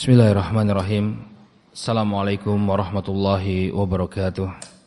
Bismillahirrahmanirrahim. Assalamualaikum warahmatullahi wabarakatuh.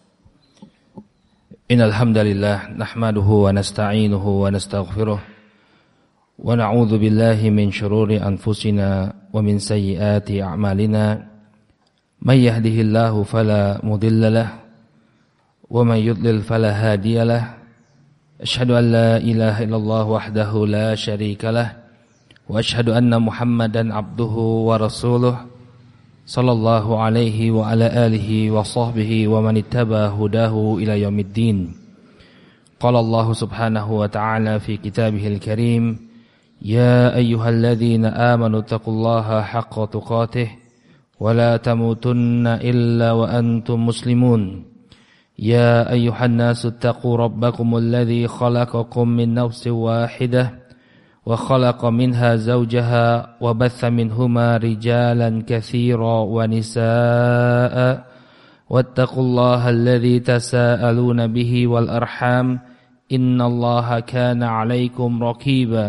Innal hamdalillah nahmaduhu wa nasta'inuhu wa nastaghfiruh wa na'udzu billahi min shururi anfusina wa min sayyiati a'malina. May yahdihillahu fala mudilla lahu wa may yudlil fala hadiya lahu. Asyhadu an la ilaha illallah wahdahu la syarika lahu wa asyhadu anna Muhammadan abduhu wa rasuluh sallallahu alaihi wa ala alihi wa sahbihi wa man ittaba hudahu ila yaumiddin. Qala Allah subhanahu wa ta'ala fi kitabihil karim, ya ayyuhalladzina amanu taqullaha haqqa tuqatih wa la tamutunna illa wa antum muslimun. Ya ayyuhan nasu taqu rabbakumul ladzi khalaqakum min nafsin wahidah وخلق منها زوجها وبث منهما رجالا كثيرا ونساء واتقوا الله الذي تساءلون به والأرحام إن الله كان عليكم رقيبا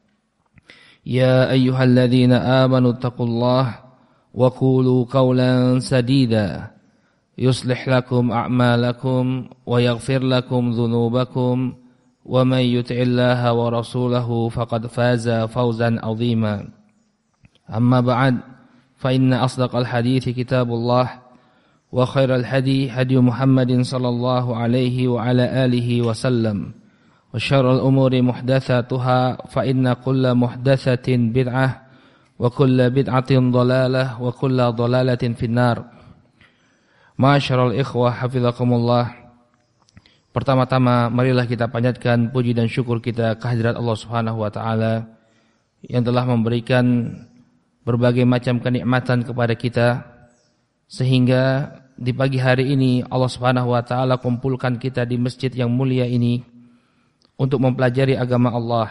يا أيها الذين آمنوا اتقوا الله وقولوا قولا سديدا يصلح لكم أعمالكم ويغفر لكم ذنوبكم ومن يطع الله ورسوله فقد فاز فوزا عظيما. أما بعد فإن أصدق الحديث كتاب الله وخير الهدي هدي محمد صلى الله عليه وعلى آله وسلم وشر الأمور محدثاتها فإن كل محدثة بدعة وكل بدعة ضلالة وكل ضلالة في النار. معاشر الإخوة حفظكم الله. Pertama-tama marilah kita panjatkan puji dan syukur kita kehadirat Allah Subhanahu wa taala yang telah memberikan berbagai macam kenikmatan kepada kita sehingga di pagi hari ini Allah Subhanahu wa taala kumpulkan kita di masjid yang mulia ini untuk mempelajari agama Allah.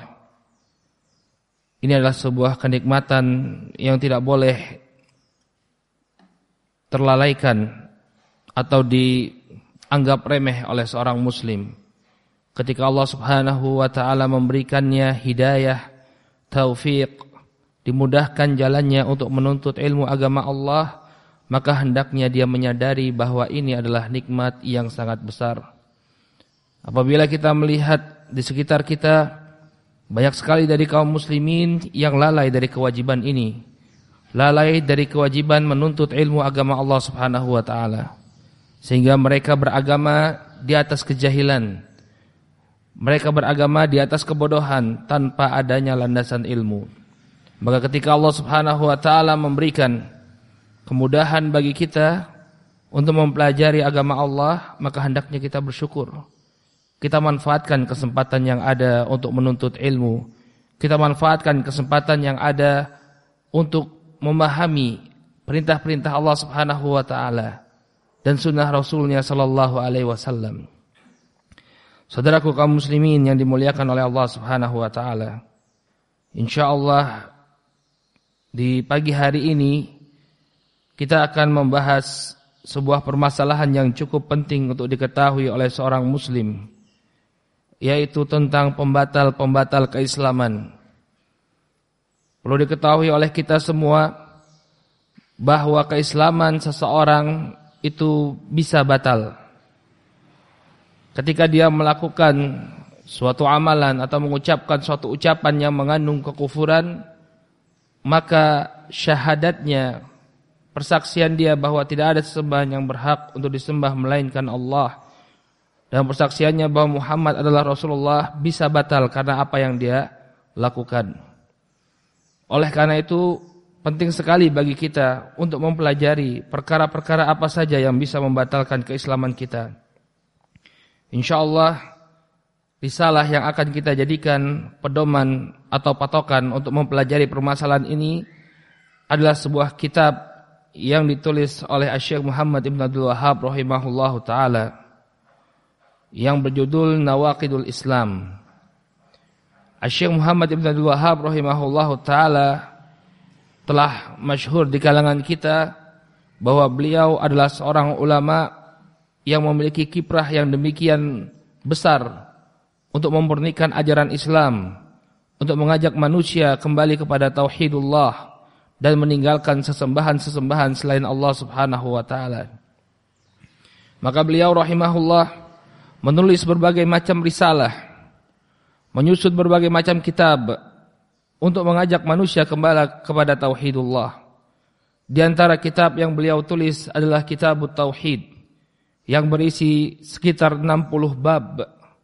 Ini adalah sebuah kenikmatan yang tidak boleh terlalaikan atau dianggap remeh oleh seorang muslim. Ketika Allah Subhanahu wa taala memberikannya hidayah, taufik, dimudahkan jalannya untuk menuntut ilmu agama Allah, maka hendaknya dia menyadari bahwa ini adalah nikmat yang sangat besar. Apabila kita melihat di sekitar kita banyak sekali dari kaum muslimin yang lalai dari kewajiban ini, lalai dari kewajiban menuntut ilmu agama Allah Subhanahu wa taala, sehingga mereka beragama di atas kejahilan. Mereka beragama di atas kebodohan tanpa adanya landasan ilmu. Maka ketika Allah Subhanahu wa taala memberikan kemudahan bagi kita untuk mempelajari agama Allah, maka hendaknya kita bersyukur. Kita manfaatkan kesempatan yang ada untuk menuntut ilmu. Kita manfaatkan kesempatan yang ada untuk memahami perintah-perintah Allah Subhanahu wa taala dan sunnah Rasulnya sallallahu alaihi wasallam. Saudaraku kaum muslimin yang dimuliakan oleh Allah Subhanahu wa taala, insyaallah di pagi hari ini kita akan membahas sebuah permasalahan yang cukup penting untuk diketahui oleh seorang muslim, yaitu tentang pembatal-pembatal keislaman. Perlu diketahui oleh kita semua bahwa keislaman seseorang itu bisa batal ketika dia melakukan suatu amalan atau mengucapkan suatu ucapan yang mengandung kekufuran. Maka syahadatnya, persaksian dia bahwa tidak ada sesembahan yang berhak untuk disembah melainkan Allah, dan persaksiannya bahwa Muhammad adalah Rasulullah, bisa batal karena apa yang dia lakukan. Oleh karena itu penting sekali bagi kita untuk mempelajari perkara-perkara apa saja yang bisa membatalkan keislaman kita. InsyaAllah risalah yang akan kita jadikan pedoman atau patokan untuk mempelajari permasalahan ini adalah sebuah kitab yang ditulis oleh Syekh Muhammad Ibn Abdul Wahhab rahimahullahu ta'ala yang berjudul Nawaqidul Islam. Syekh Muhammad Ibn Abdul Wahhab rahimahullahu ta'ala telah masyhur di kalangan kita bahwa beliau adalah seorang ulama yang memiliki kiprah yang demikian besar untuk memurnikan ajaran Islam, untuk mengajak manusia kembali kepada tauhidullah dan meninggalkan sesembahan-sesembahan selain Allah Subhanahu wa taala. Maka beliau rahimahullah menulis berbagai macam risalah, menyusun berbagai macam kitab untuk mengajak manusia kembali kepada tauhidullah. Di antara kitab yang beliau tulis adalah Kitabut Tauhid yang berisi sekitar 60 bab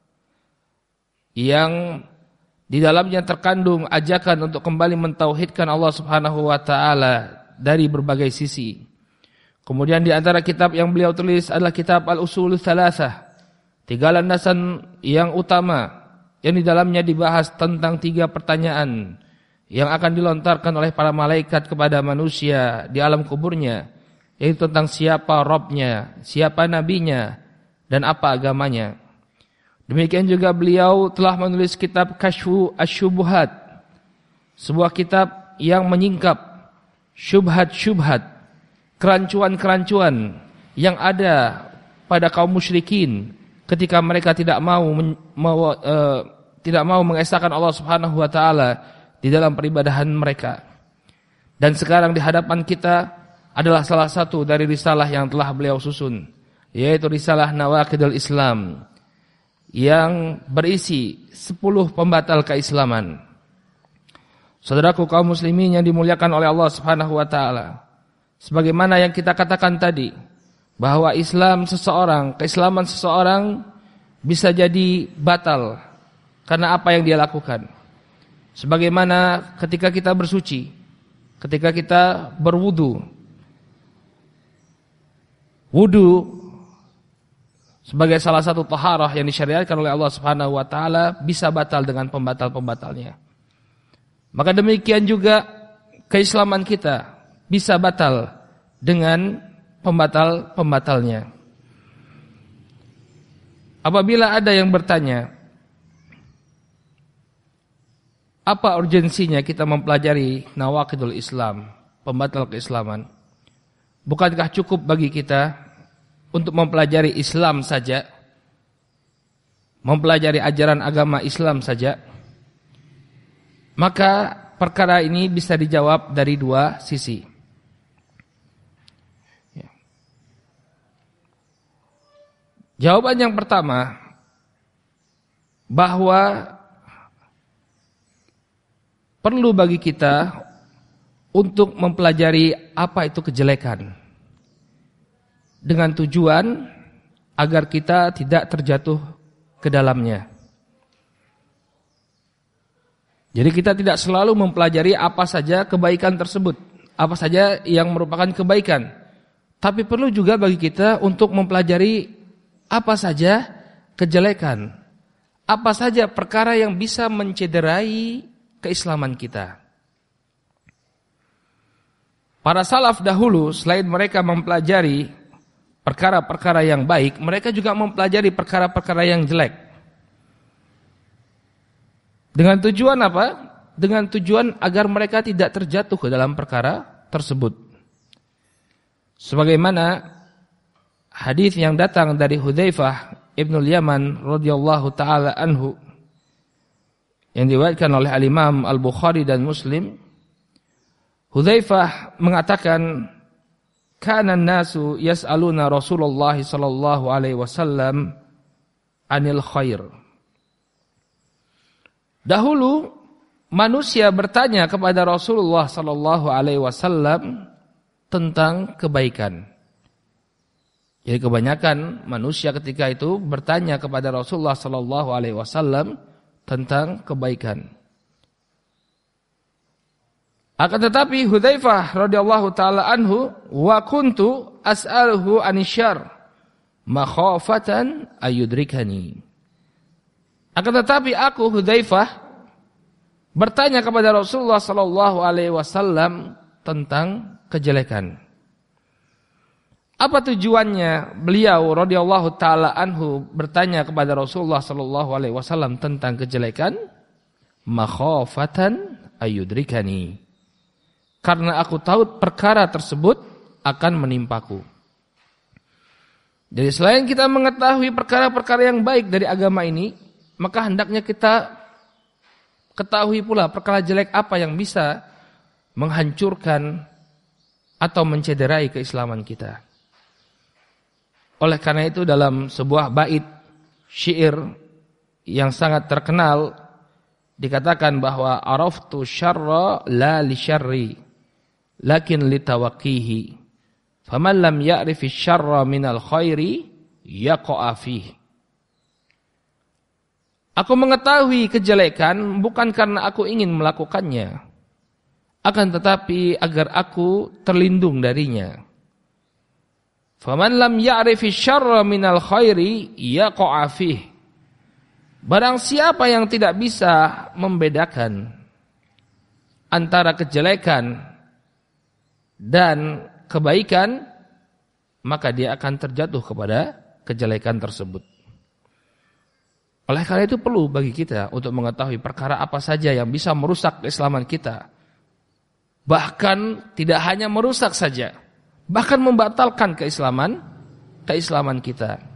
yang di dalamnya terkandung ajakan untuk kembali mentauhidkan Allah Subhanahu wa taala dari berbagai sisi. Kemudian di antara kitab yang beliau tulis adalah kitab Al-Usulul Thalathah, 3 landasan yang utama yang di dalamnya dibahas tentang 3 pertanyaan yang akan dilontarkan oleh para malaikat kepada manusia di alam kuburnya, yaitu tentang siapa Rabbnya, siapa nabinya, dan apa agamanya. Demikian juga beliau telah menulis kitab Kasyfu Asy-Syubuhat, sebuah kitab yang menyingkap syubhat-syubhat, kerancuan-kerancuan yang ada pada kaum musyrikin ketika mereka tidak mau mengesahkan Allah Subhanahu wa taala di dalam peribadahan mereka. Dan sekarang di hadapan kita adalah salah satu dari risalah yang telah beliau susun, yaitu risalah Nawaqidul Islam yang berisi 10 pembatal keislaman. Saudaraku kaum muslimin yang dimuliakan oleh Allah Subhanahu wa taala, sebagaimana yang kita katakan tadi, bahwa keislaman seseorang bisa jadi batal karena apa yang dia lakukan. Sebagaimana ketika kita bersuci, ketika kita berwudu, wudu sebagai salah satu taharah yang disyariatkan oleh Allah Subhanahu wa taala bisa batal dengan pembatal-pembatalnya. Maka demikian juga keislaman kita bisa batal dengan pembatal-pembatalnya. Apabila ada yang bertanya, apa urgensinya kita mempelajari Nawaqidul Islam, pembatal keislaman? Bukankah cukup bagi kita untuk mempelajari Islam saja, mempelajari ajaran agama Islam saja? Maka perkara ini bisa dijawab dari 2 sisi. Jawaban yang pertama, bahwa perlu bagi kita untuk mempelajari apa itu kejelekan, dengan tujuan agar kita tidak terjatuh ke dalamnya. Jadi kita tidak selalu mempelajari apa saja kebaikan tersebut, apa saja yang merupakan kebaikan, tapi perlu juga bagi kita untuk mempelajari apa saja kejelekan, apa saja perkara yang bisa mencederai keislaman kita. Para salaf dahulu selain mereka mempelajari perkara-perkara yang baik, mereka juga mempelajari perkara-perkara yang jelek. Dengan tujuan apa? Dengan tujuan agar mereka tidak terjatuh ke dalam perkara tersebut. Sebagaimana hadis yang datang dari Hudzaifah Ibnul Yaman radhiyallahu taala anhu yang diriwayatkan oleh Al-Imam Al-Bukhari dan Muslim, Hudzaifah mengatakan, kana an-nasu yas'aluna Rasulullah sallallahu alaihi wasallam anil khair. Dahulu manusia bertanya kepada Rasulullah sallallahu alaihi wasallam tentang kebaikan. Jadi kebanyakan manusia ketika itu bertanya kepada Rasulullah sallallahu alaihi wasallam tentang kebaikan. Akan tetapi Hudzaifah radhiyallahu taala anhu, wa kuntu as'aluhu anisyar makhafatan ayudrikani. Akan tetapi aku Hudzaifah bertanya kepada Rasulullah sallallahu alaihi wasallam tentang kejelekan. Apa tujuannya beliau radhiyallahu taala anhu bertanya kepada Rasulullah sallallahu alaihi wasallam tentang kejelekan? Makhafatan ayudrikani. Karena aku tahu perkara tersebut akan menimpaku. Jadi selain kita mengetahui perkara-perkara yang baik dari agama ini, maka hendaknya kita ketahui pula perkara jelek apa yang bisa menghancurkan atau mencederai keislaman kita. Oleh karena itu dalam sebuah bait syair yang sangat terkenal dikatakan bahwa araftu syarra la li syarri lakin li tawaqqihi faman lam ya'rifi syarra minal khairi yaqa'a fihi. Aku mengetahui kejelekan bukan karena aku ingin melakukannya, akan tetapi agar aku terlindung darinya. Faman lam ya'rifi syarra minal khairi yaqa'a fihi. Barang siapa yang tidak bisa membedakan antara kejelekan dan kebaikan, maka dia akan terjatuh kepada kejelekan tersebut. Oleh karena itu perlu bagi kita untuk mengetahui perkara apa saja yang bisa merusak keislaman kita. Bahkan tidak hanya merusak saja, bahkan membatalkan keislaman kita.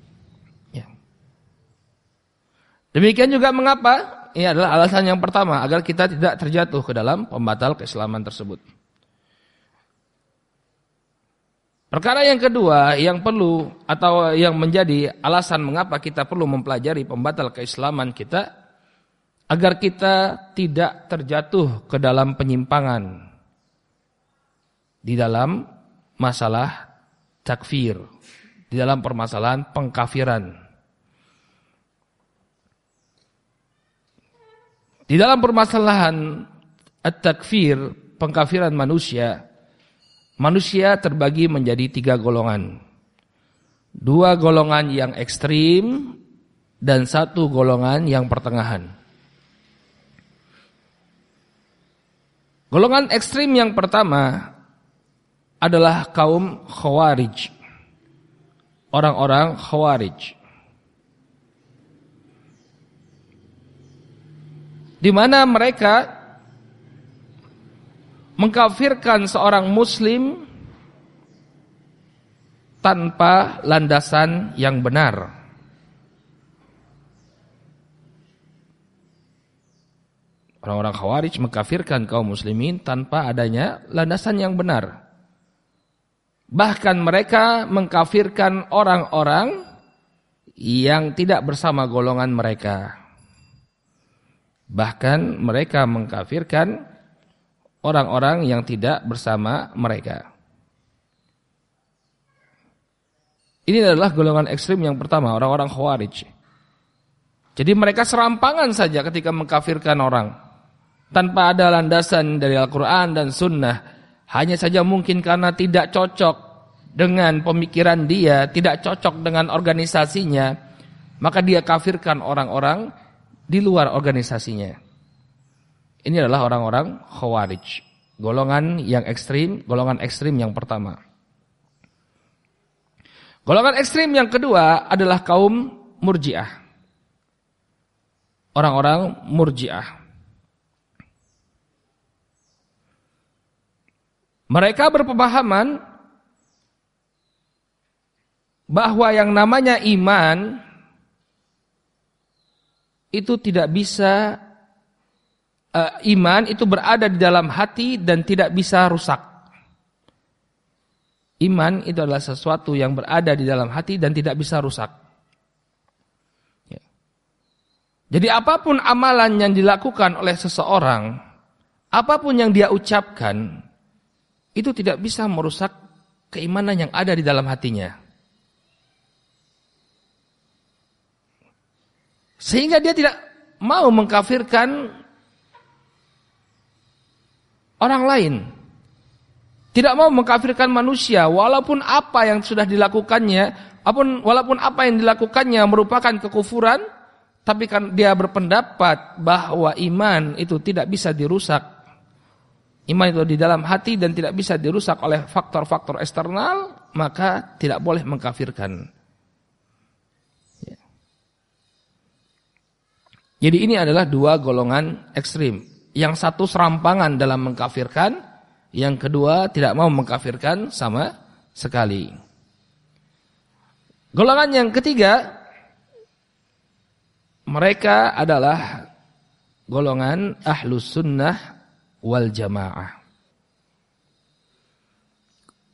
Demikian juga mengapa? Ini adalah alasan yang pertama, agar kita tidak terjatuh ke dalam pembatal keislaman tersebut. Perkara yang kedua yang perlu atau yang menjadi alasan mengapa kita perlu mempelajari pembatal keislaman kita, agar kita tidak terjatuh ke dalam penyimpangan di dalam masalah takfir, di dalam permasalahan pengkafiran. Di dalam permasalahan at-takfir, pengkafiran manusia terbagi menjadi 3 golongan. 2 golongan yang ekstrim dan 1 golongan yang pertengahan. Golongan ekstrim yang pertama adalah kaum Khawarij. Orang-orang Khawarij. Di mana mereka mengkafirkan seorang muslim tanpa landasan yang benar. Orang-orang Khawarij mengkafirkan kaum muslimin tanpa adanya landasan yang benar. Bahkan mereka mengkafirkan orang-orang yang tidak bersama golongan mereka. Bahkan mereka mengkafirkan orang-orang yang tidak bersama mereka. Ini adalah golongan ekstrim yang pertama, orang-orang Khawarij. Jadi mereka serampangan saja ketika mengkafirkan orang, tanpa ada landasan dari Al-Quran dan Sunnah. Hanya saja mungkin karena tidak cocok dengan pemikiran dia, tidak cocok dengan organisasinya, maka dia kafirkan orang-orang di luar organisasinya. Ini adalah orang-orang Khawarij, golongan yang ekstrim, golongan ekstrim yang pertama. Golongan ekstrim yang kedua adalah kaum Murji'ah. Orang-orang Murji'ah. Mereka berpemahaman bahwa yang namanya iman itu tidak bisa, iman itu berada di dalam hati dan tidak bisa rusak. Iman itu adalah sesuatu yang berada di dalam hati dan tidak bisa rusak. Ya. Jadi apapun amalan yang dilakukan oleh seseorang, apapun yang dia ucapkan, itu tidak bisa merusak keimanan yang ada di dalam hatinya. Sehingga dia tidak mau mengkafirkan orang lain. Tidak mau mengkafirkan manusia walaupun apa yang sudah dilakukannya, walaupun apa yang dilakukannya merupakan kekufuran, tapi kan dia berpendapat bahwa iman itu tidak bisa dirusak. Iman itu di dalam hati dan tidak bisa dirusak oleh faktor-faktor eksternal, maka tidak boleh mengkafirkan. Jadi ini adalah 2 golongan ekstrim. Yang satu serampangan dalam mengkafirkan, yang kedua tidak mau mengkafirkan sama sekali. Golongan yang ketiga, mereka adalah golongan Ahlus Sunnah wal Jamaah.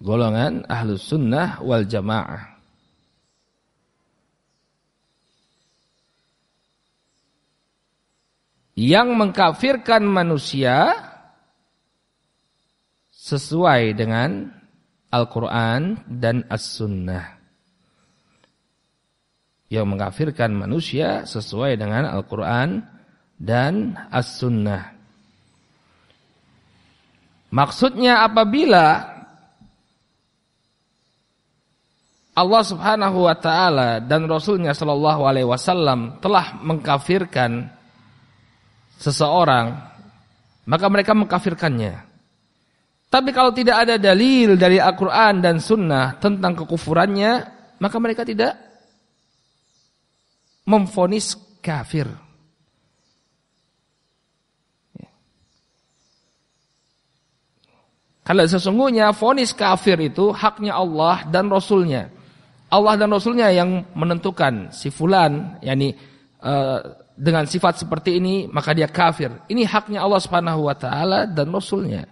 golongan Ahlus Sunnah wal Jamaah. Yang mengkafirkan manusia sesuai dengan Al-Quran dan As-Sunnah. Yang mengkafirkan manusia sesuai dengan Al-Quran dan As-Sunnah. Maksudnya apabila Allah Subhanahu wa taala dan Rasulnya sallallahu alaihi wasallam telah mengkafirkan seseorang, maka mereka mengkafirkannya. Tapi kalau tidak ada dalil dari Al-Quran dan Sunnah tentang kekufurannya, maka mereka tidak memvonis kafir. Karena sesungguhnya vonis kafir itu haknya Allah dan Rasulnya. Allah dan Rasulnya yang menentukan si fulan, yakni dengan sifat seperti ini maka dia kafir. Ini haknya Allah Subhanahu wa taala dan Rasulnya.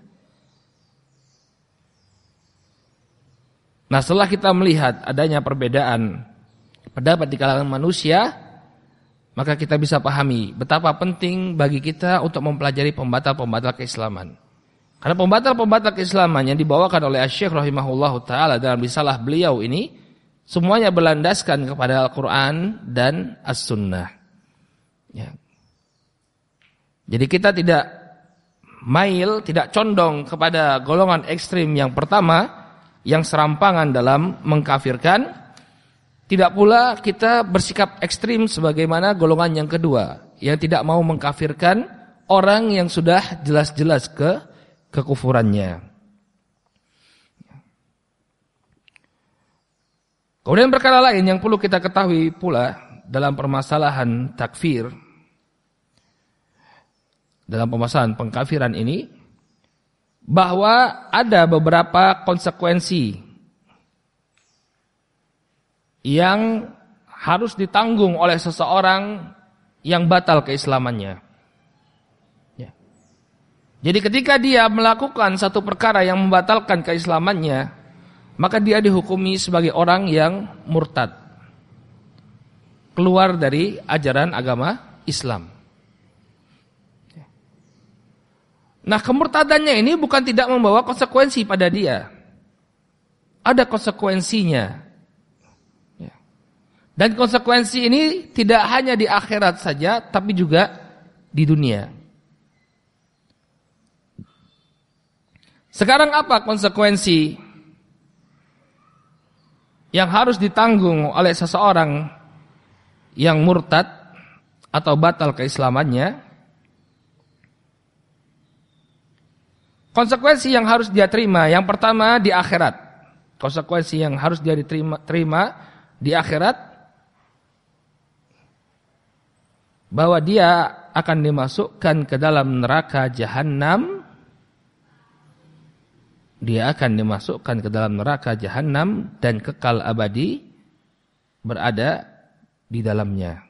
Nah, setelah kita melihat adanya perbedaan pendapat di kalangan manusia, maka kita bisa pahami betapa penting bagi kita untuk mempelajari pembatal-pembatal keislaman. Karena pembatal-pembatal keislaman yang dibawakan oleh Asy-Syaikh rahimahullahu taala dalam risalah beliau ini semuanya berlandaskan kepada Al-Qur'an dan As-Sunnah. Ya. Jadi kita tidak mail, tidak condong kepada golongan ekstrim yang pertama yang serampangan dalam mengkafirkan. Tidak pula kita bersikap ekstrim sebagaimana golongan yang kedua yang tidak mau mengkafirkan orang yang sudah jelas-jelas kekufurannya. Kemudian perkara lain yang perlu kita ketahui pula dalam permasalahan takfir, dalam permasalahan pengkafiran ini, bahwa ada beberapa konsekuensi yang harus ditanggung oleh seseorang yang batal keislamannya. Jadi ketika dia melakukan satu perkara yang membatalkan keislamannya, maka dia dihukumi sebagai orang yang murtad, keluar dari ajaran agama Islam. Nah, kemurtadannya ini bukan tidak membawa konsekuensi pada dia. Ada konsekuensinya. Dan konsekuensi ini tidak hanya di akhirat saja, tapi juga di dunia. Sekarang apa konsekuensi yang harus ditanggung oleh seseorang yang murtad atau batal keislamannya? Konsekuensi yang harus dia terima, yang pertama di akhirat. Konsekuensi yang harus dia terima di akhirat, bahwa dia akan dimasukkan ke dalam neraka jahanam. Dia akan dimasukkan ke dalam neraka jahanam dan kekal abadi berada di dalamnya.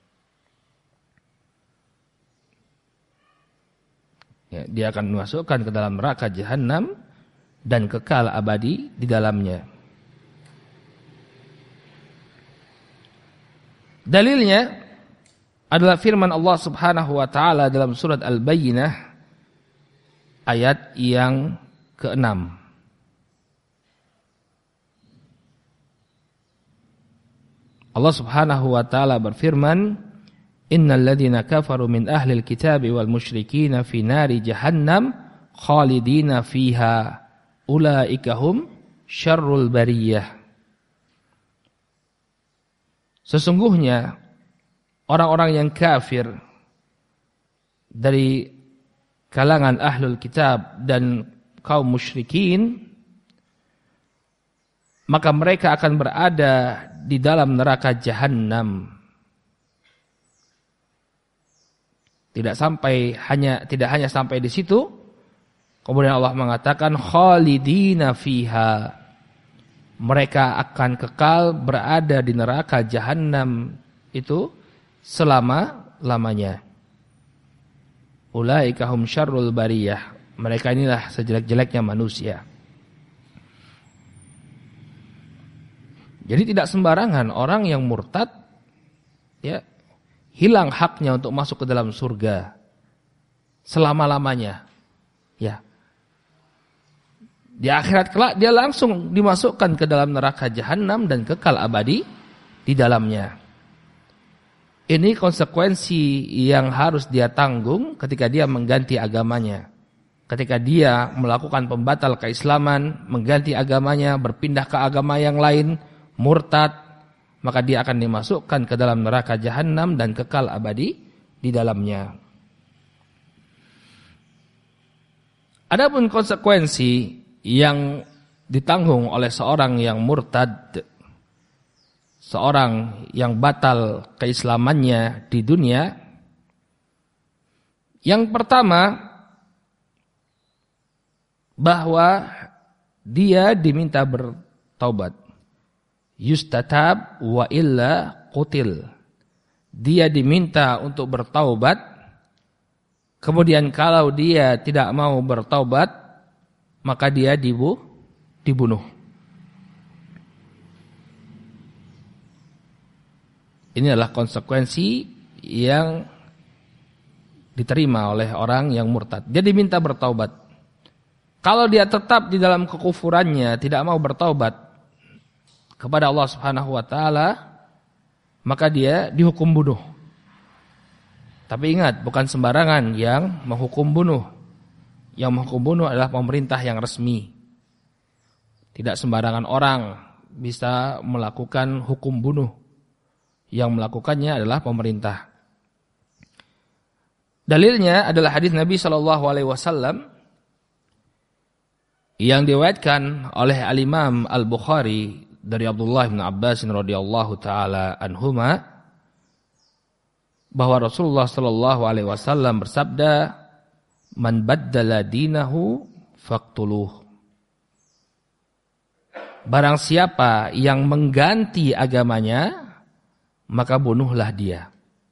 Ya, dia akan dimasukkan ke dalam neraka jahanam dan kekal abadi di dalamnya. Dalilnya adalah firman Allah Subhanahu wa taala dalam surat Al-Bayyinah ayat yang ke-6. Allah Subhanahu wa taala berfirman, "Innal ladzina kafaru min ahlil kitabi wal musyrikin fi nari jahannam khalidina fiha ulaika hum syarrul bariyah." Sesungguhnya orang-orang yang kafir dari kalangan ahlul kitab dan kaum musyrikin, maka mereka akan berada di dalam neraka jahanam. Tidak hanya sampai di situ. Kemudian Allah mengatakan khalidina fiha. Mereka akan kekal berada di neraka jahanam itu selama-lamanya. Ulaika hum syarrul bariyah. Mereka inilah sejelek-jeleknya manusia. Jadi tidak sembarangan orang yang murtad ya hilang haknya untuk masuk ke dalam surga selama-lamanya. Ya. Di akhirat kelak dia langsung dimasukkan ke dalam neraka jahanam dan kekal abadi di dalamnya. Ini konsekuensi yang harus dia tanggung ketika dia mengganti agamanya. Ketika dia melakukan pembatal keislaman, mengganti agamanya, berpindah ke agama yang lain, murtad, maka dia akan dimasukkan ke dalam neraka jahanam dan kekal abadi di dalamnya. Adapun konsekuensi yang ditanggung oleh seorang yang murtad, seorang yang batal keislamannya di dunia, yang pertama bahwa dia diminta bertaubat. Yustatab wa illa qutil. Dia diminta untuk bertaubat. Kemudian kalau dia tidak mau bertaubat, maka dia dibunuh. Ini adalah konsekuensi yang diterima oleh orang yang murtad. Dia diminta bertaubat. Kalau dia tetap di dalam kekufurannya, tidak mau bertaubat kepada Allah Subhanahu wa taala, maka dia dihukum bunuh. Tapi ingat, bukan sembarangan yang menghukum bunuh. Yang menghukum bunuh adalah pemerintah yang resmi. Tidak sembarangan orang bisa melakukan hukum bunuh. Yang melakukannya adalah pemerintah. Dalilnya adalah hadis Nabi SAW yang diriwayatkan oleh Al-Imam Al-Bukhari dari Abdullah bin Abbas radhiyallahu taala anhuma, bahwa Rasulullah SAW bersabda, "Man baddala dinahu faqtuluh." Barang siapa yang mengganti agamanya, maka bunuhlah dia.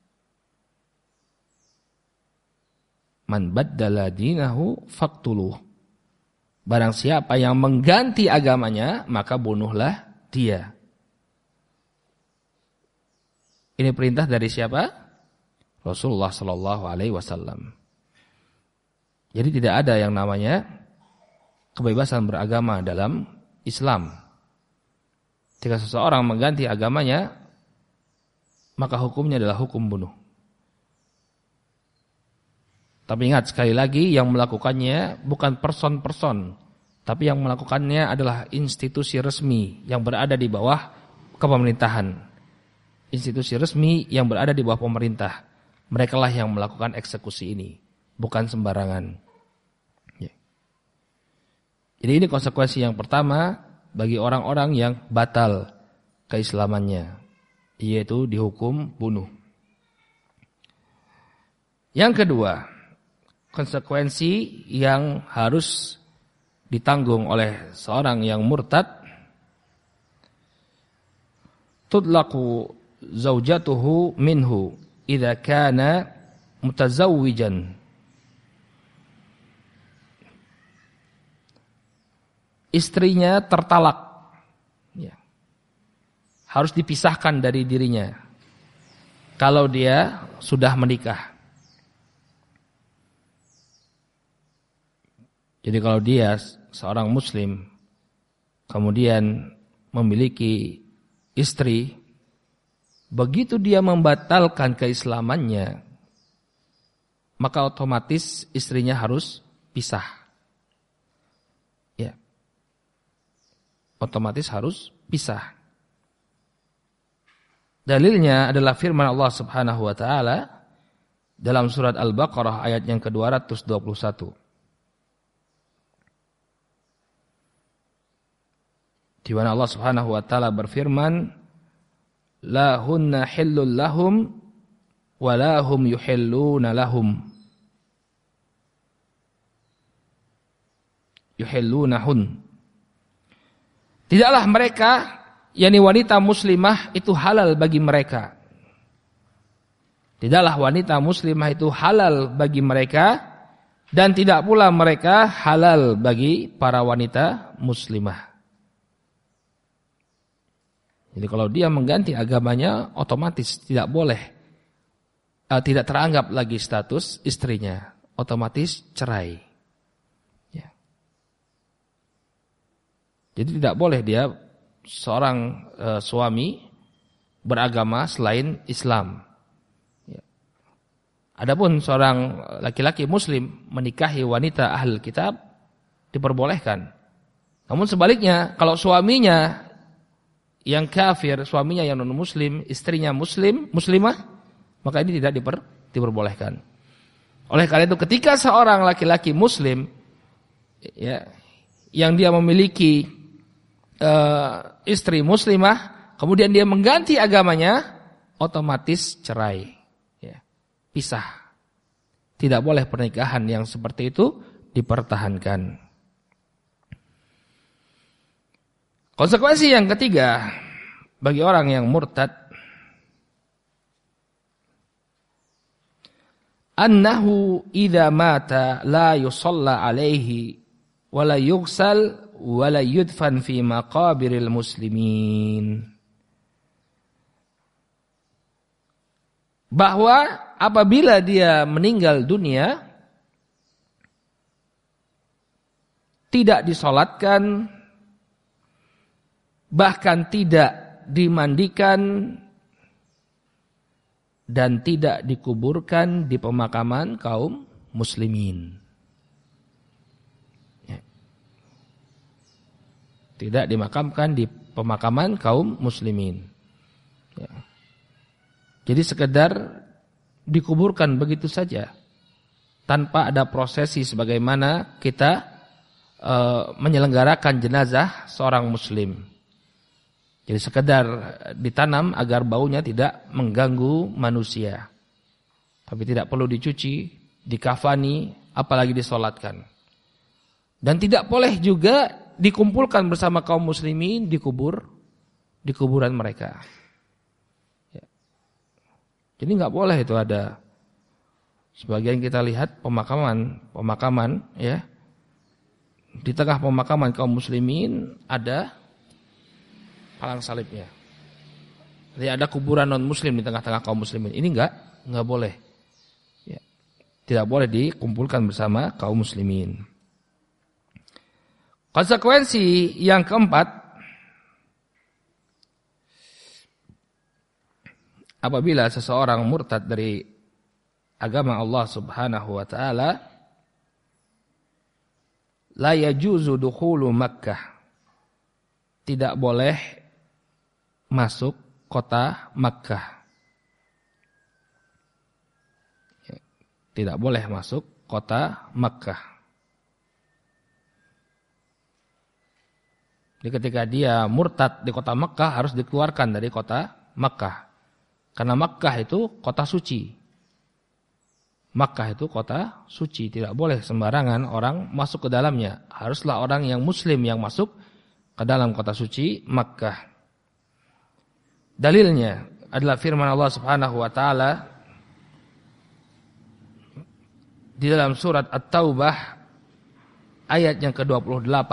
Man baddala dinahu faqtuluh. Barang siapa yang mengganti agamanya, maka bunuhlah dia. Ini perintah dari siapa? Rasulullah SAW. Jadi tidak ada yang namanya kebebasan beragama dalam Islam. Jika seseorang mengganti agamanya, maka hukumnya adalah hukum bunuh. Tapi ingat sekali lagi, yang melakukannya bukan person-person, tapi yang melakukannya adalah institusi resmi yang berada di bawah kepemerintahan. Institusi resmi yang berada di bawah pemerintah. Mereka lah yang melakukan eksekusi ini, bukan sembarangan. Ya. Jadi ini konsekuensi yang pertama bagi orang-orang yang batal keislamannya, yaitu dihukum bunuh. Yang kedua, konsekuensi yang harus ditanggung oleh seorang yang murtad, tudlaqu zaujatuhu minhu idza kana mutazawwijan. Istrinya tertalak, ya. Harus dipisahkan dari dirinya kalau dia sudah menikah. Jadi kalau dia seorang muslim kemudian memiliki istri, begitu dia membatalkan keislamannya, maka otomatis istrinya harus pisah. Ya. Otomatis harus pisah. Dalilnya adalah firman Allah Subhanahu wa taala dalam surat Al-Baqarah ayat yang ke-221. Di mana Allah Subhanahu wa taala berfirman, la hunna hillul lahum wa la hum yuhilluna lahum. Yuhillunahun. Tidaklah mereka, yakni wanita muslimah, itu halal bagi mereka. Tidaklah wanita muslimah itu halal bagi mereka, dan tidak pula mereka halal bagi para wanita muslimah. Jadi kalau dia mengganti agamanya, otomatis tidak boleh, tidak teranggap lagi status istrinya, otomatis cerai. Ya. Jadi tidak boleh dia seorang suami beragama selain Islam. Ya. Adapun seorang laki-laki Muslim menikahi wanita ahlul kitab diperbolehkan. Namun sebaliknya, kalau suaminya yang kafir, suaminya yang non-muslim, istrinya muslimah, maka ini tidak diperbolehkan. Oleh karena itu ketika seorang laki-laki muslim ya, yang dia memiliki istri muslimah, kemudian dia mengganti agamanya, otomatis cerai. Ya, pisah. Tidak boleh pernikahan yang seperti itu dipertahankan. Konsekuensi yang ketiga bagi orang yang murtad, annahu idza mata la yusalla alaihi wa la yughsal wa la yudfan fi maqabiril muslimin. Bahwa apabila dia meninggal dunia tidak disolatkan, bahkan tidak dimandikan dan tidak dikuburkan di pemakaman kaum muslimin. Ya. Tidak dimakamkan di pemakaman kaum muslimin. Ya. Jadi sekedar dikuburkan begitu saja, tanpa ada prosesi sebagaimana kita menyelenggarakan jenazah seorang muslim. Jadi sekedar ditanam agar baunya tidak mengganggu manusia. Tapi tidak perlu dicuci, dikafani, apalagi disolatkan. Dan tidak boleh juga dikumpulkan bersama kaum muslimin di kuburan mereka. Ya. Jadi nggak boleh itu ada. Sebagian kita lihat pemakaman ya. Di tengah pemakaman kaum muslimin ada palang salibnya. Jadi ada kuburan non muslim di tengah-tengah kaum muslimin. Ini enggak boleh. Ya. Tidak boleh dikumpulkan bersama kaum muslimin. Konsekuensi yang keempat, apabila seseorang murtad dari agama Allah Subhanahu wa taala, la yajuzu dukhulu Makkah. Tidak boleh masuk kota Makkah. Tidak boleh masuk kota Makkah. Jadi ketika dia murtad di kota Makkah harus dikeluarkan dari kota Makkah. Karena Makkah itu kota suci. Makkah itu kota suci. Tidak boleh sembarangan orang masuk ke dalamnya. Haruslah orang yang muslim yang masuk ke dalam kota suci Makkah. Dalilnya adalah firman Allah Subhanahu wa taala di dalam surat At-Taubah ayat yang ke-28.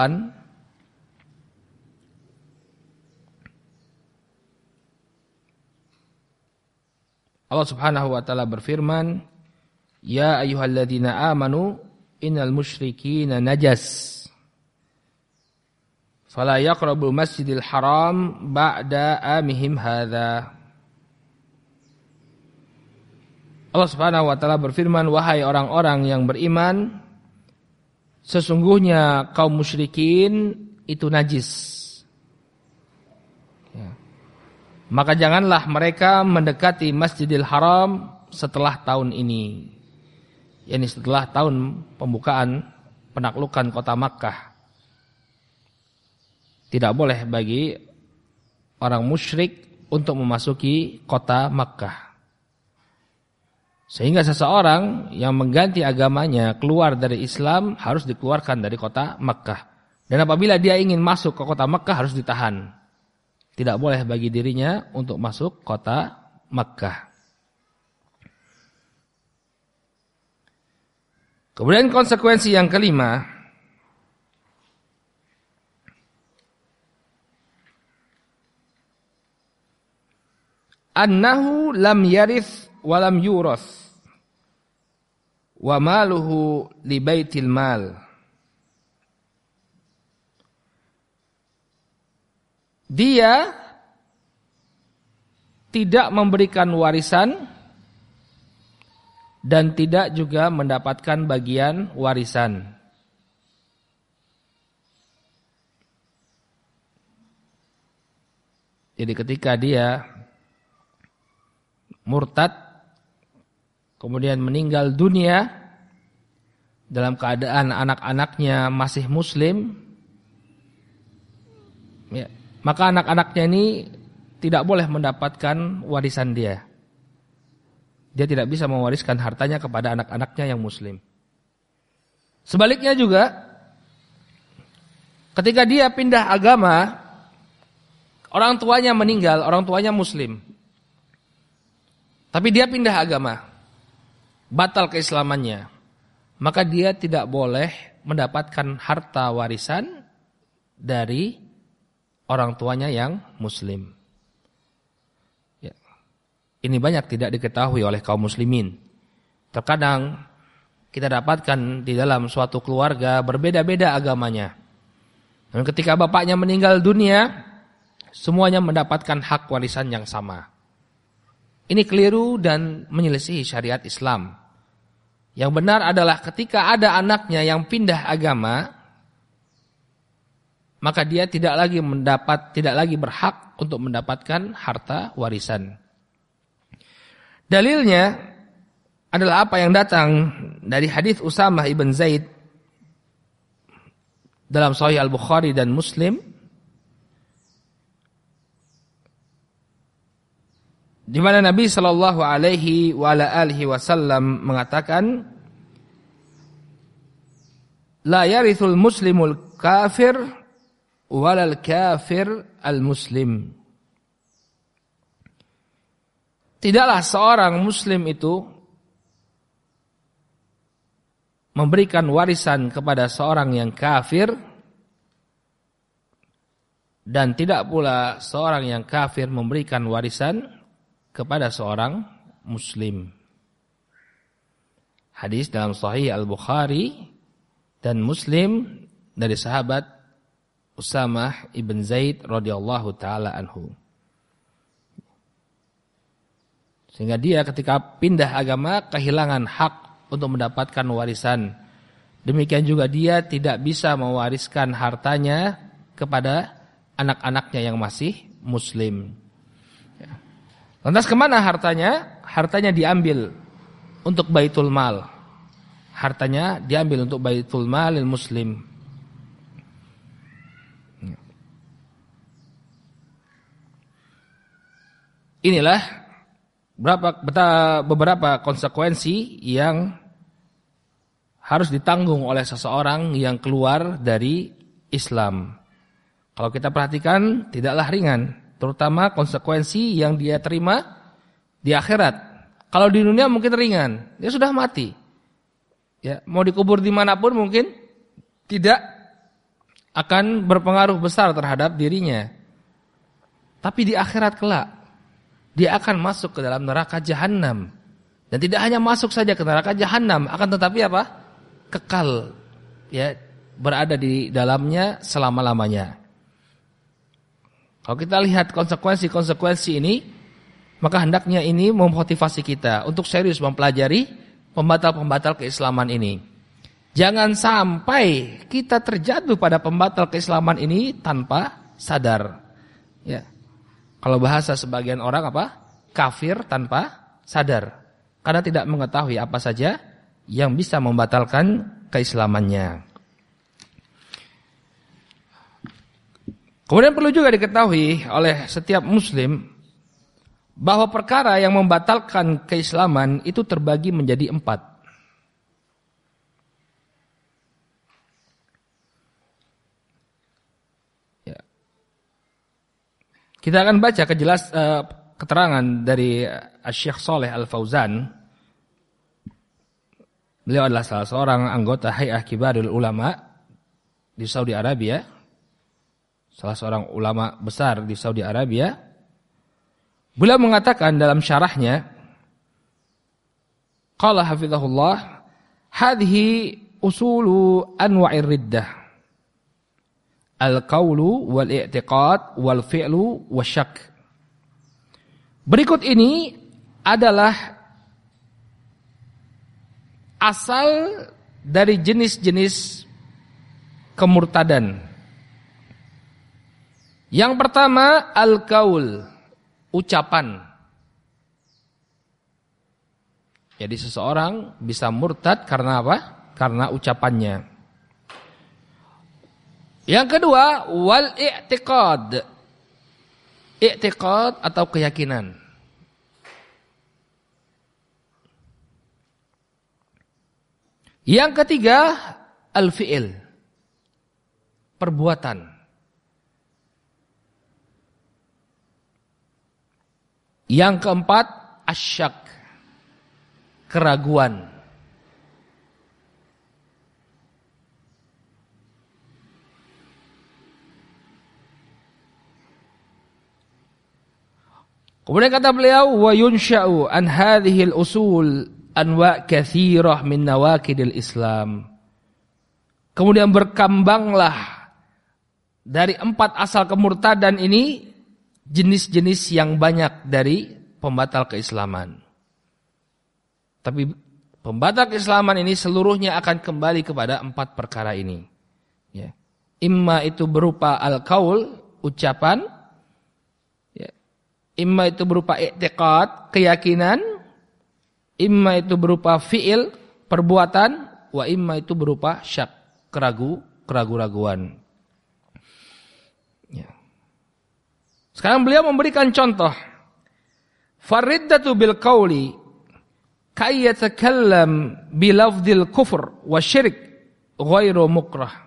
Allah Subhanahu wa taala berfirman, "Ya ayyuhalladzina amanu innal musyrikina najas. Fala yaqrabul masjidil haram ba'da amihim hadza." Allah Subhanahu wa taala berfirman, wahai orang-orang yang beriman, sesungguhnya kaum musyrikin itu najis. Ya. Maka janganlah mereka mendekati Masjidil Haram setelah tahun ini. yakni setelah tahun pembukaan penaklukan kota Makkah. Tidak boleh bagi orang musyrik untuk memasuki kota Makkah. Sehingga seseorang yang mengganti agamanya keluar dari Islam harus dikeluarkan dari kota Makkah. Dan apabila dia ingin masuk ke kota Makkah harus ditahan. Tidak boleh bagi dirinya untuk masuk kota Makkah. Kemudian konsekuensi yang kelima, annahu lam yarith wa lam yurath wa maluhu li baitil mal. Dia tidak memberikan warisan dan tidak juga mendapatkan bagian warisan. Jadi ketika dia murtad kemudian meninggal dunia dalam keadaan anak-anaknya masih muslim, ya, maka anak-anaknya ini tidak boleh mendapatkan warisan dia. Dia tidak bisa mewariskan hartanya kepada anak-anaknya yang muslim. Sebaliknya juga, ketika dia pindah agama, orang tuanya meninggal, orang tuanya muslim, tapi dia pindah agama, batal keislamannya, maka dia tidak boleh mendapatkan harta warisan dari orang tuanya yang muslim. Ya. Ini banyak tidak diketahui oleh kaum muslimin. Terkadang kita dapatkan di dalam suatu keluarga berbeda-beda agamanya. Dan ketika bapaknya meninggal dunia, semuanya mendapatkan hak warisan yang sama. Ini keliru dan menyelisihi syariat Islam. Yang benar adalah ketika ada anaknya yang pindah agama, maka dia tidak lagi berhak untuk mendapatkan harta warisan. Dalilnya adalah apa yang datang dari hadis Usamah ibn Zaid dalam Sahih Al-Bukhari dan Muslim, di mana Nabi sallallahu alaihi wasallam mengatakan, la yarithul muslimul kafir walal kafir al-muslim. Tidaklah seorang muslim itu memberikan warisan kepada seorang yang kafir, dan tidak pula seorang yang kafir memberikan warisan kepada seorang muslim. Hadis dalam Sahih Al-Bukhari dan Muslim dari sahabat Usamah ibn Zaid radhiyallahu taala anhu. Sehingga dia ketika pindah agama kehilangan hak untuk mendapatkan warisan. Demikian juga dia tidak bisa mewariskan hartanya kepada anak-anaknya yang masih muslim. Lantas kemana hartanya? Hartanya diambil untuk baitul mal. Hartanya diambil untuk baitul malil muslim. Inilah beberapa konsekuensi yang harus ditanggung oleh seseorang yang keluar dari Islam. Kalau kita perhatikan tidaklah ringan, terutama konsekuensi yang dia terima di akhirat. Kalau di dunia mungkin ringan, dia sudah mati. Ya, mau dikubur dimanapun mungkin tidak akan berpengaruh besar terhadap dirinya. Tapi di akhirat kelak, dia akan masuk ke dalam neraka jahanam. Dan tidak hanya masuk saja ke neraka jahanam, akan tetapi apa? Kekal, ya, berada di dalamnya selama-lamanya. Kalau kita lihat konsekuensi-konsekuensi ini, maka hendaknya ini memotivasi kita untuk serius mempelajari pembatal-pembatal keislaman ini. Jangan sampai kita terjatuh pada pembatal keislaman ini tanpa sadar. Ya. Kalau bahasa sebagian orang apa? Kafir tanpa sadar. Karena tidak mengetahui apa saja yang bisa membatalkan keislamannya. Kemudian perlu juga diketahui oleh setiap muslim bahwa perkara yang membatalkan keislaman itu terbagi menjadi 4. Ya. Kita akan baca keterangan dari Syekh Shalih Al-Fauzan. Beliau adalah salah seorang anggota Hay'ah Kibarul Ulama di Saudi Arabia. Salah seorang ulama besar di Saudi Arabia. Beliau mengatakan dalam syarahnya, qala hafizahullah, hadhihi usulu anwa'ir riddah, al-qawlu wal-i'tiqad wal-fi'lu wasyak. Berikut ini adalah asal dari jenis-jenis kemurtadan. Yang pertama, al-qaul, ucapan. Jadi seseorang bisa murtad karena apa? Karena ucapannya. Yang kedua, wal-i'tiqad. I'tiqad atau keyakinan. Yang ketiga, al-fi'il, perbuatan. Yang keempat, asyak, keraguan. Kemudian kata beliau, wa yunsha'u an hadhil usul anwa' katsirah min nawakidil Islam. Kemudian berkembanglah dari 4 asal kemurtadan ini jenis-jenis yang banyak dari pembatal keislaman. Tapi pembatal keislaman ini seluruhnya akan kembali kepada 4 perkara ini. Ya. Imma itu berupa al-qaul, ucapan. Ya. Imma itu berupa i'tiqad, keyakinan. Imma itu berupa fi'il, perbuatan. Wa imma itu berupa syak, keraguan. Ya. Sekarang beliau memberikan contoh. Fariddatu bil qawli kay yatakallam bi lafdzil kufr wa syirik ghairu mukrah.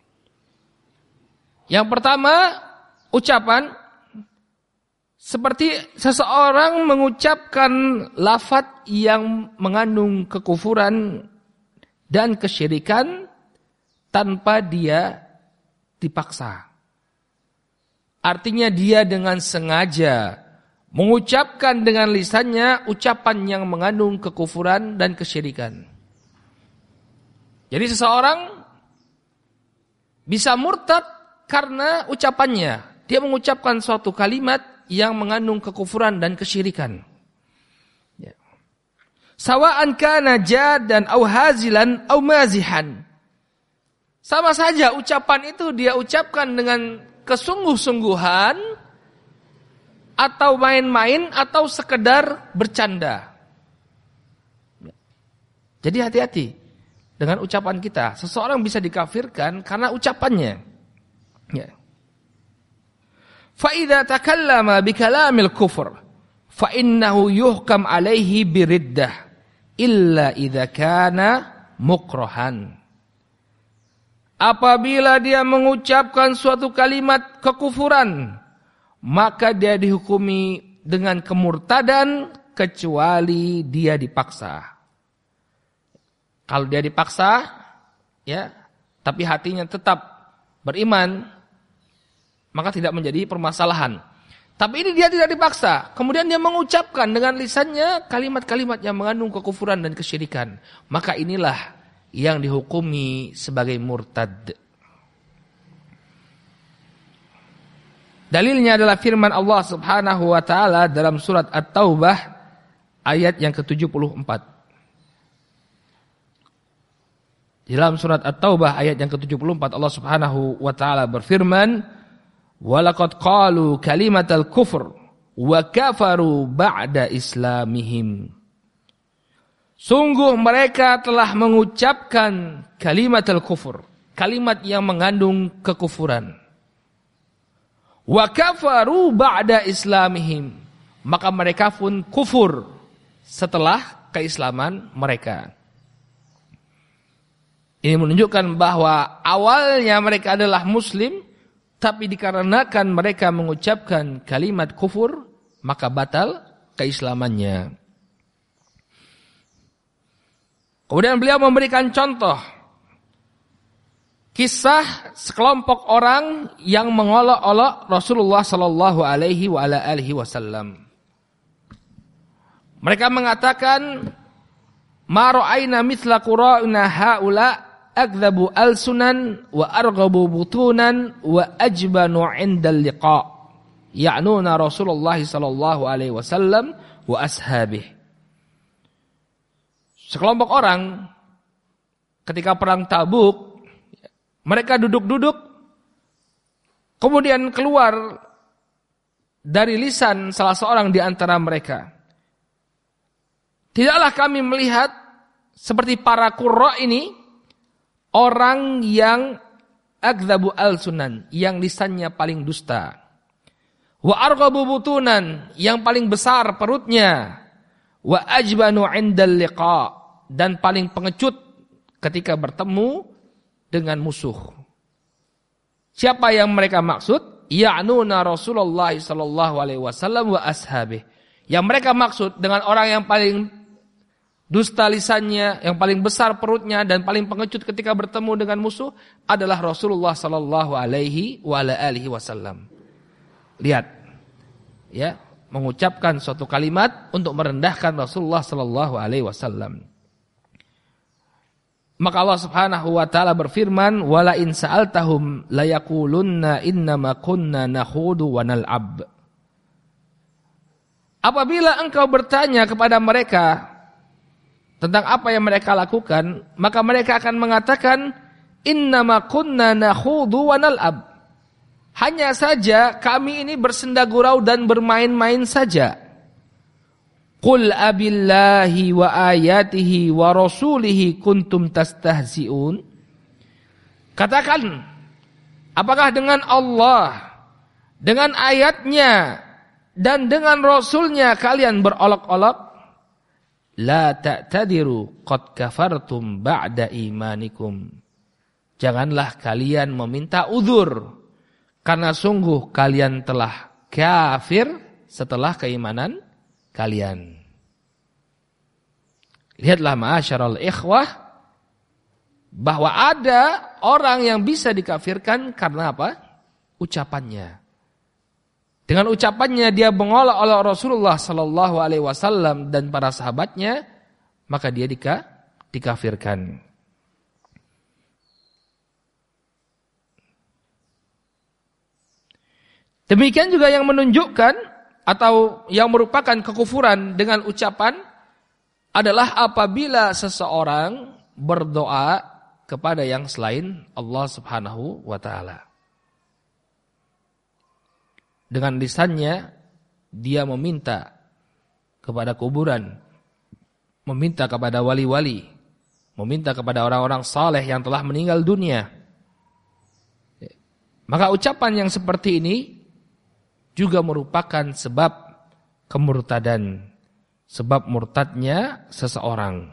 Yang pertama, ucapan, seperti seseorang mengucapkan lafaz yang mengandung kekufuran dan kesyirikan tanpa dia dipaksa. Artinya dia dengan sengaja mengucapkan dengan lisannya ucapan yang mengandung kekufuran dan kesyirikan. Jadi seseorang bisa murtad karena ucapannya. Dia mengucapkan suatu kalimat yang mengandung kekufuran dan kesyirikan. Ya. Sawa'an kana jadan aw hazilan aw mazihan. Sama saja ucapan itu dia ucapkan dengan kesungguh-sungguhan atau main-main atau sekedar bercanda. Jadi hati-hati dengan ucapan kita. Seseorang bisa dikafirkan karena ucapannya. Ya. Fa idza takallama bi kalamil kufr fa innahu yuhkam alaihi biriddah illa idza kana mukrahan. Apabila dia mengucapkan suatu kalimat kekufuran, maka dia dihukumi dengan kemurtadan kecuali dia dipaksa. Kalau dia dipaksa, ya, tapi hatinya tetap beriman, maka tidak menjadi permasalahan. Tapi ini dia tidak dipaksa, kemudian dia mengucapkan dengan lisannya kalimat-kalimat yang mengandung kekufuran dan kesyirikan, maka inilah yang dihukumi sebagai murtad. Dalilnya adalah firman Allah Subhanahu wa taala dalam surat At-Taubah ayat yang ke-74. Dalam surat At-Taubah ayat yang ke-74 Allah Subhanahu wa taala berfirman, "Wa laqad qalu kalimatal kufr wa kafaru ba'da islamihim." Sungguh mereka telah mengucapkan kalimatul kufur, kalimat yang mengandung kekufuran. Wa kafaru ba'da islamihim, maka mereka pun kufur setelah keislaman mereka. Ini menunjukkan bahwa awalnya mereka adalah muslim, tapi dikarenakan mereka mengucapkan kalimat kufur, maka batal keislamannya. Kemudian beliau memberikan contoh kisah sekelompok orang yang mengolok-olok Rasulullah sallallahu alaihi wasallam. Mereka mengatakan, ma ra'ayna mithla qura'ina haula akdzabu alsunan wa arghabu butunan wa ajbanu 'indal liqa'. Ya'nuna Rasulullah sallallahu alaihi wasallam wa ashabihi. Sekelompok orang ketika perang Tabuk, mereka duduk-duduk, kemudian keluar dari lisan salah seorang di antara mereka, tidaklah kami melihat seperti para qurra ini orang yang akdzabu alsunan, yang lisannya paling dusta, wa arghabu butunan, yang paling besar perutnya, wa ajbanu 'indal liqa', dan paling pengecut ketika bertemu dengan musuh. Siapa yang mereka maksud? Ya'nuna Rasulullah sallallahu alaihi wasallam wa ashabih. Yang mereka maksud dengan orang yang paling dusta lisannya, yang paling besar perutnya dan paling pengecut ketika bertemu dengan musuh adalah Rasulullah sallallahu alaihi wasallam. Lihat, ya, mengucapkan suatu kalimat untuk merendahkan Rasulullah sallallahu alaihi wasallam. Maka Allah Subhanahu wa taala berfirman, wala in sa'altahum la yaqulunna innama kunna nakhudu wa nal'ab. Apabila engkau bertanya kepada mereka tentang apa yang mereka lakukan, maka mereka akan mengatakan innama kunna nakhudu wa nal'ab. Hanya saja kami ini bersenda gurau dan bermain-main saja. Qul abillahi wa ayatihi wa rasulihi kuntum tastahzi'un. Katakan, apakah dengan Allah, dengan ayatnya dan dengan rasulnya kalian berolok-olok? La ta'tadiru qad kafartum ba'da imanikum. Janganlah kalian meminta uzur, karena sungguh kalian telah kafir setelah keimanan kalian. Lihatlah ma'asyaral ikhwah, bahwa ada orang yang bisa dikafirkan karena apa? Ucapannya. Dengan ucapannya dia mengolok-olok Rasulullah sallallahu alaihi wasallam dan para sahabatnya, maka dia dikafirkan. Demikian juga yang menunjukkan atau yang merupakan kekufuran dengan ucapan adalah apabila seseorang berdoa kepada yang selain Allah Subhanahu wa taala. Dengan lisannya dia meminta kepada kuburan, meminta kepada wali-wali, meminta kepada orang-orang saleh yang telah meninggal dunia. Maka ucapan yang seperti ini juga merupakan sebab kemurtadan, sebab murtadnya seseorang.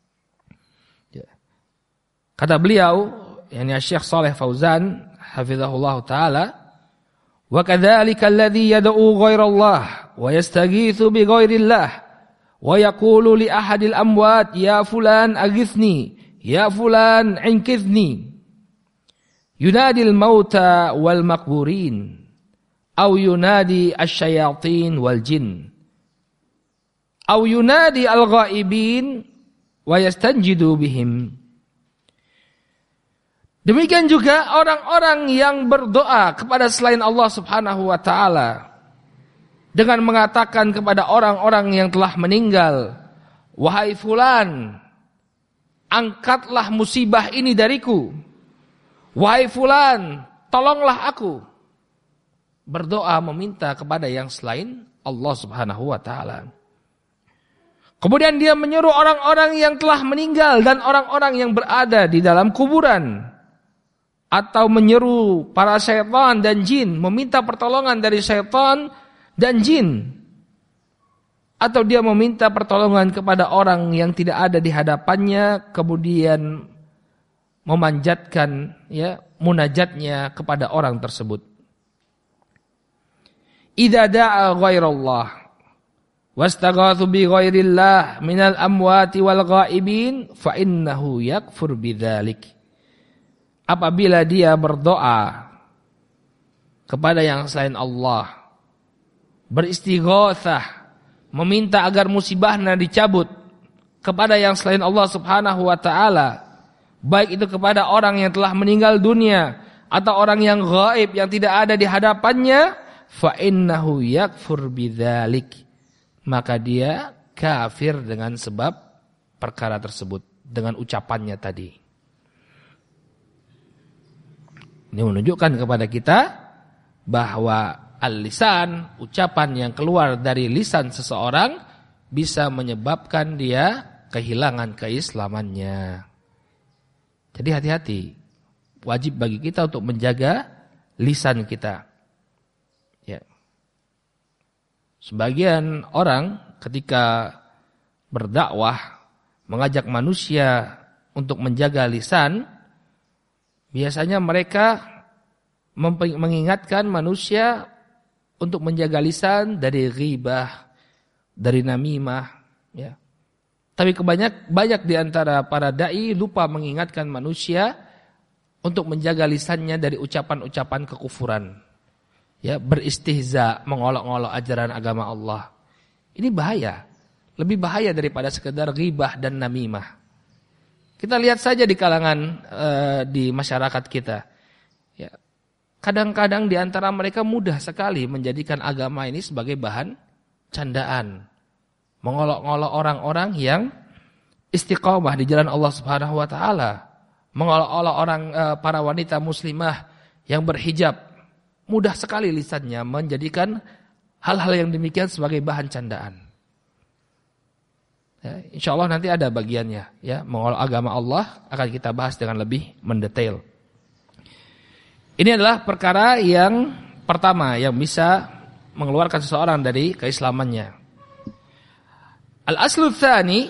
Kata beliau, yakni Syekh Shalih Fauzan hafizahullah taala, wa kadzalika alladhi yad'u ghairallah wa yastaghitsu bi ghairillah wa yaqulu li ahadil amwat ya fulan aghithni ya fulan inkidhni yunadil mauta wal maqburin aw yunadi asyayatin wal jin aw yunadi al-ghaibin wa yastanjidu bihim. Demikian juga orang-orang yang berdoa kepada selain Allah Subhanahu wa taala dengan mengatakan kepada orang-orang yang telah meninggal, wahai fulan, angkatlah musibah ini dariku. Wahai fulan, tolonglah aku. Berdoa meminta kepada yang selain Allah Subhanahu wa taala. Kemudian dia menyuruh orang-orang yang telah meninggal dan orang-orang yang berada di dalam kuburan, atau menyeru para syaitan dan jin, meminta pertolongan dari syaitan dan jin, atau dia meminta pertolongan kepada orang yang tidak ada di hadapannya, kemudian memanjatkan munajatnya kepada orang tersebut. Idza da'a ghairallah wastaghatsu bi ghairillah minal amwati wal ghaibin fa innahu yakfur bidzalik. Apabila dia berdoa kepada yang selain Allah, beristighatsah, meminta agar musibahnya dicabut kepada yang selain Allah Subhanahu wa taala, baik itu kepada orang yang telah meninggal dunia atau orang yang gaib yang tidak ada di hadapannya, fa innahu yakfur bidzalik, maka dia kafir dengan sebab perkara tersebut, dengan ucapannya tadi. Ini menunjukkan kepada kita bahwa al-lisan, ucapan yang keluar dari lisan seseorang bisa menyebabkan dia kehilangan keislamannya. Jadi hati-hati. Wajib bagi kita untuk menjaga lisan kita. Ya. Sebagian orang ketika berdakwah, mengajak manusia untuk menjaga lisan, biasanya mereka mengingatkan manusia untuk menjaga lisan dari ghibah, dari namimah, ya. Tapi banyak di antara para dai lupa mengingatkan manusia untuk menjaga lisannya dari ucapan-ucapan kekufuran, ya, beristihza, mengolok-olok ajaran agama Allah. Ini bahaya, lebih bahaya daripada sekedar ghibah dan namimah. Kita lihat saja di kalangan di masyarakat kita, ya, kadang-kadang di antara mereka mudah sekali menjadikan agama ini sebagai bahan candaan, mengolok-olok orang-orang yang istiqomah di jalan Allah Subhanahu wa taala, mengolok-olok orang para wanita muslimah yang berhijab. Mudah sekali lisannya menjadikan hal-hal yang demikian sebagai bahan candaan. Ya, insyaallah nanti ada bagiannya, ya, mengolok agama Allah akan kita bahas dengan lebih mendetail. Ini adalah perkara yang pertama yang bisa mengeluarkan seseorang dari keislamannya. Al-aslu tsani,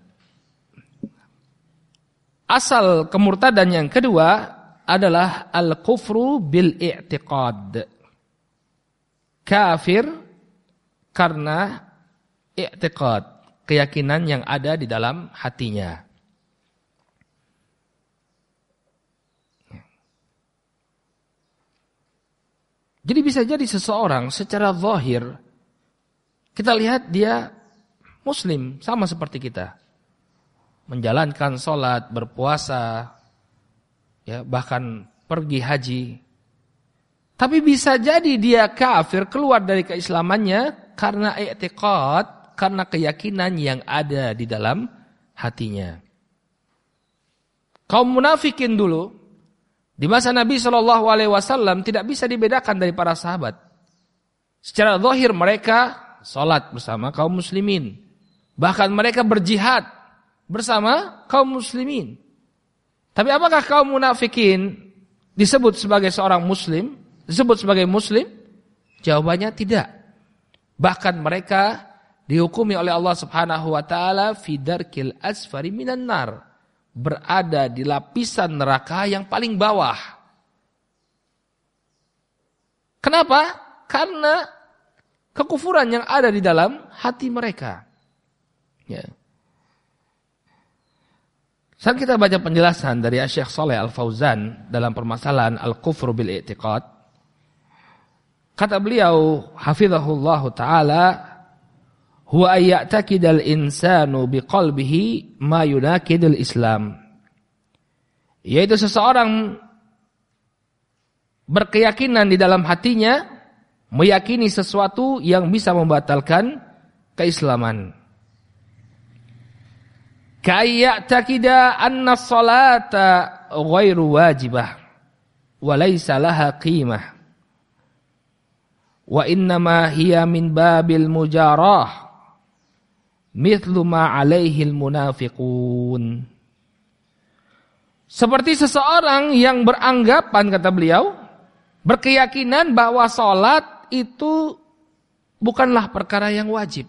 asal kemurtadan yang kedua adalah al-kufru bil i'tiqad. Kafir karena i'tiqad, keyakinan yang ada di dalam hatinya. Jadi bisa jadi seseorang secara zahir kita lihat dia muslim sama seperti kita, menjalankan sholat, berpuasa, ya, bahkan pergi haji. Tapi bisa jadi dia kafir, keluar dari keislamannya karena i'tiqad, karena keyakinan yang ada di dalam hatinya. Kaum munafikin dulu di masa Nabi SAW tidak bisa dibedakan dari para sahabat. Secara zahir mereka sholat bersama kaum muslimin, bahkan mereka berjihad bersama kaum muslimin. Tapi apakah kaum munafikin disebut sebagai seorang muslim, disebut sebagai muslim? Jawabannya tidak. Bahkan mereka dihukumi oleh Allah Subhanahu wa taala fi darkil asfari minan nar, berada di lapisan neraka yang paling bawah. Kenapa? Karena kekufuran yang ada di dalam hati mereka. Ya. Saat kita baca penjelasan dari Syekh Shalih Al-Fauzan dalam permasalahan al-kufru bil i'tiqad, kata beliau hafizahullahu taala, huwa ayya'taqidal insanu biqalbihi ma yunaqidul Islam. Yaitu seseorang berkeyakinan di dalam hatinya, meyakini sesuatu yang bisa membatalkan keislaman. Kayya'taqida anna sholata ghairu wajibah wa laysa laha qimah wa innama hiya min babil mujarah mithlu ma alaihil munafiqun. Seperti seseorang yang beranggapan, kata beliau, berkeyakinan bahwa salat itu bukanlah perkara yang wajib.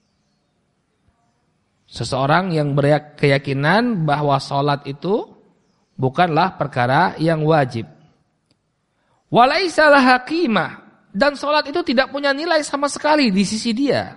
Seseorang yang berkeyakinan bahwa salat itu bukanlah perkara yang wajib. Walaisa laha qimah, dan salat itu tidak punya nilai sama sekali di sisi dia.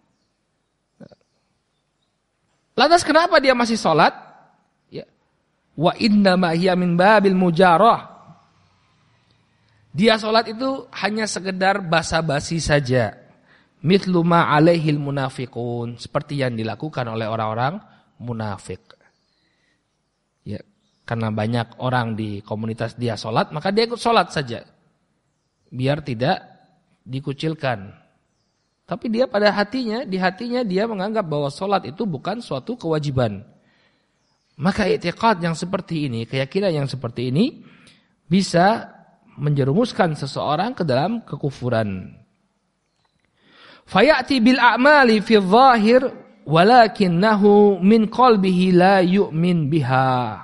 Lantas kenapa dia masih sholat? Ya. Wa innama hiya min babil mujarah. Dia sholat itu hanya sekedar basa-basi saja. mithlu ma alaihil munafiqun, seperti yang dilakukan oleh orang-orang munafik. Ya, karena banyak orang di komunitas dia sholat, maka dia ikut sholat saja, biar tidak dikucilkan. Tapi dia pada hatinya, di hatinya dia menganggap bahwa sholat itu bukan suatu kewajiban. Maka i'tiqad yang seperti ini, keyakinan yang seperti ini bisa menjerumuskan seseorang ke dalam kekufuran. Fayati bil a'mali fi dhahir walakinnahu min qalbihi la yu'min biha.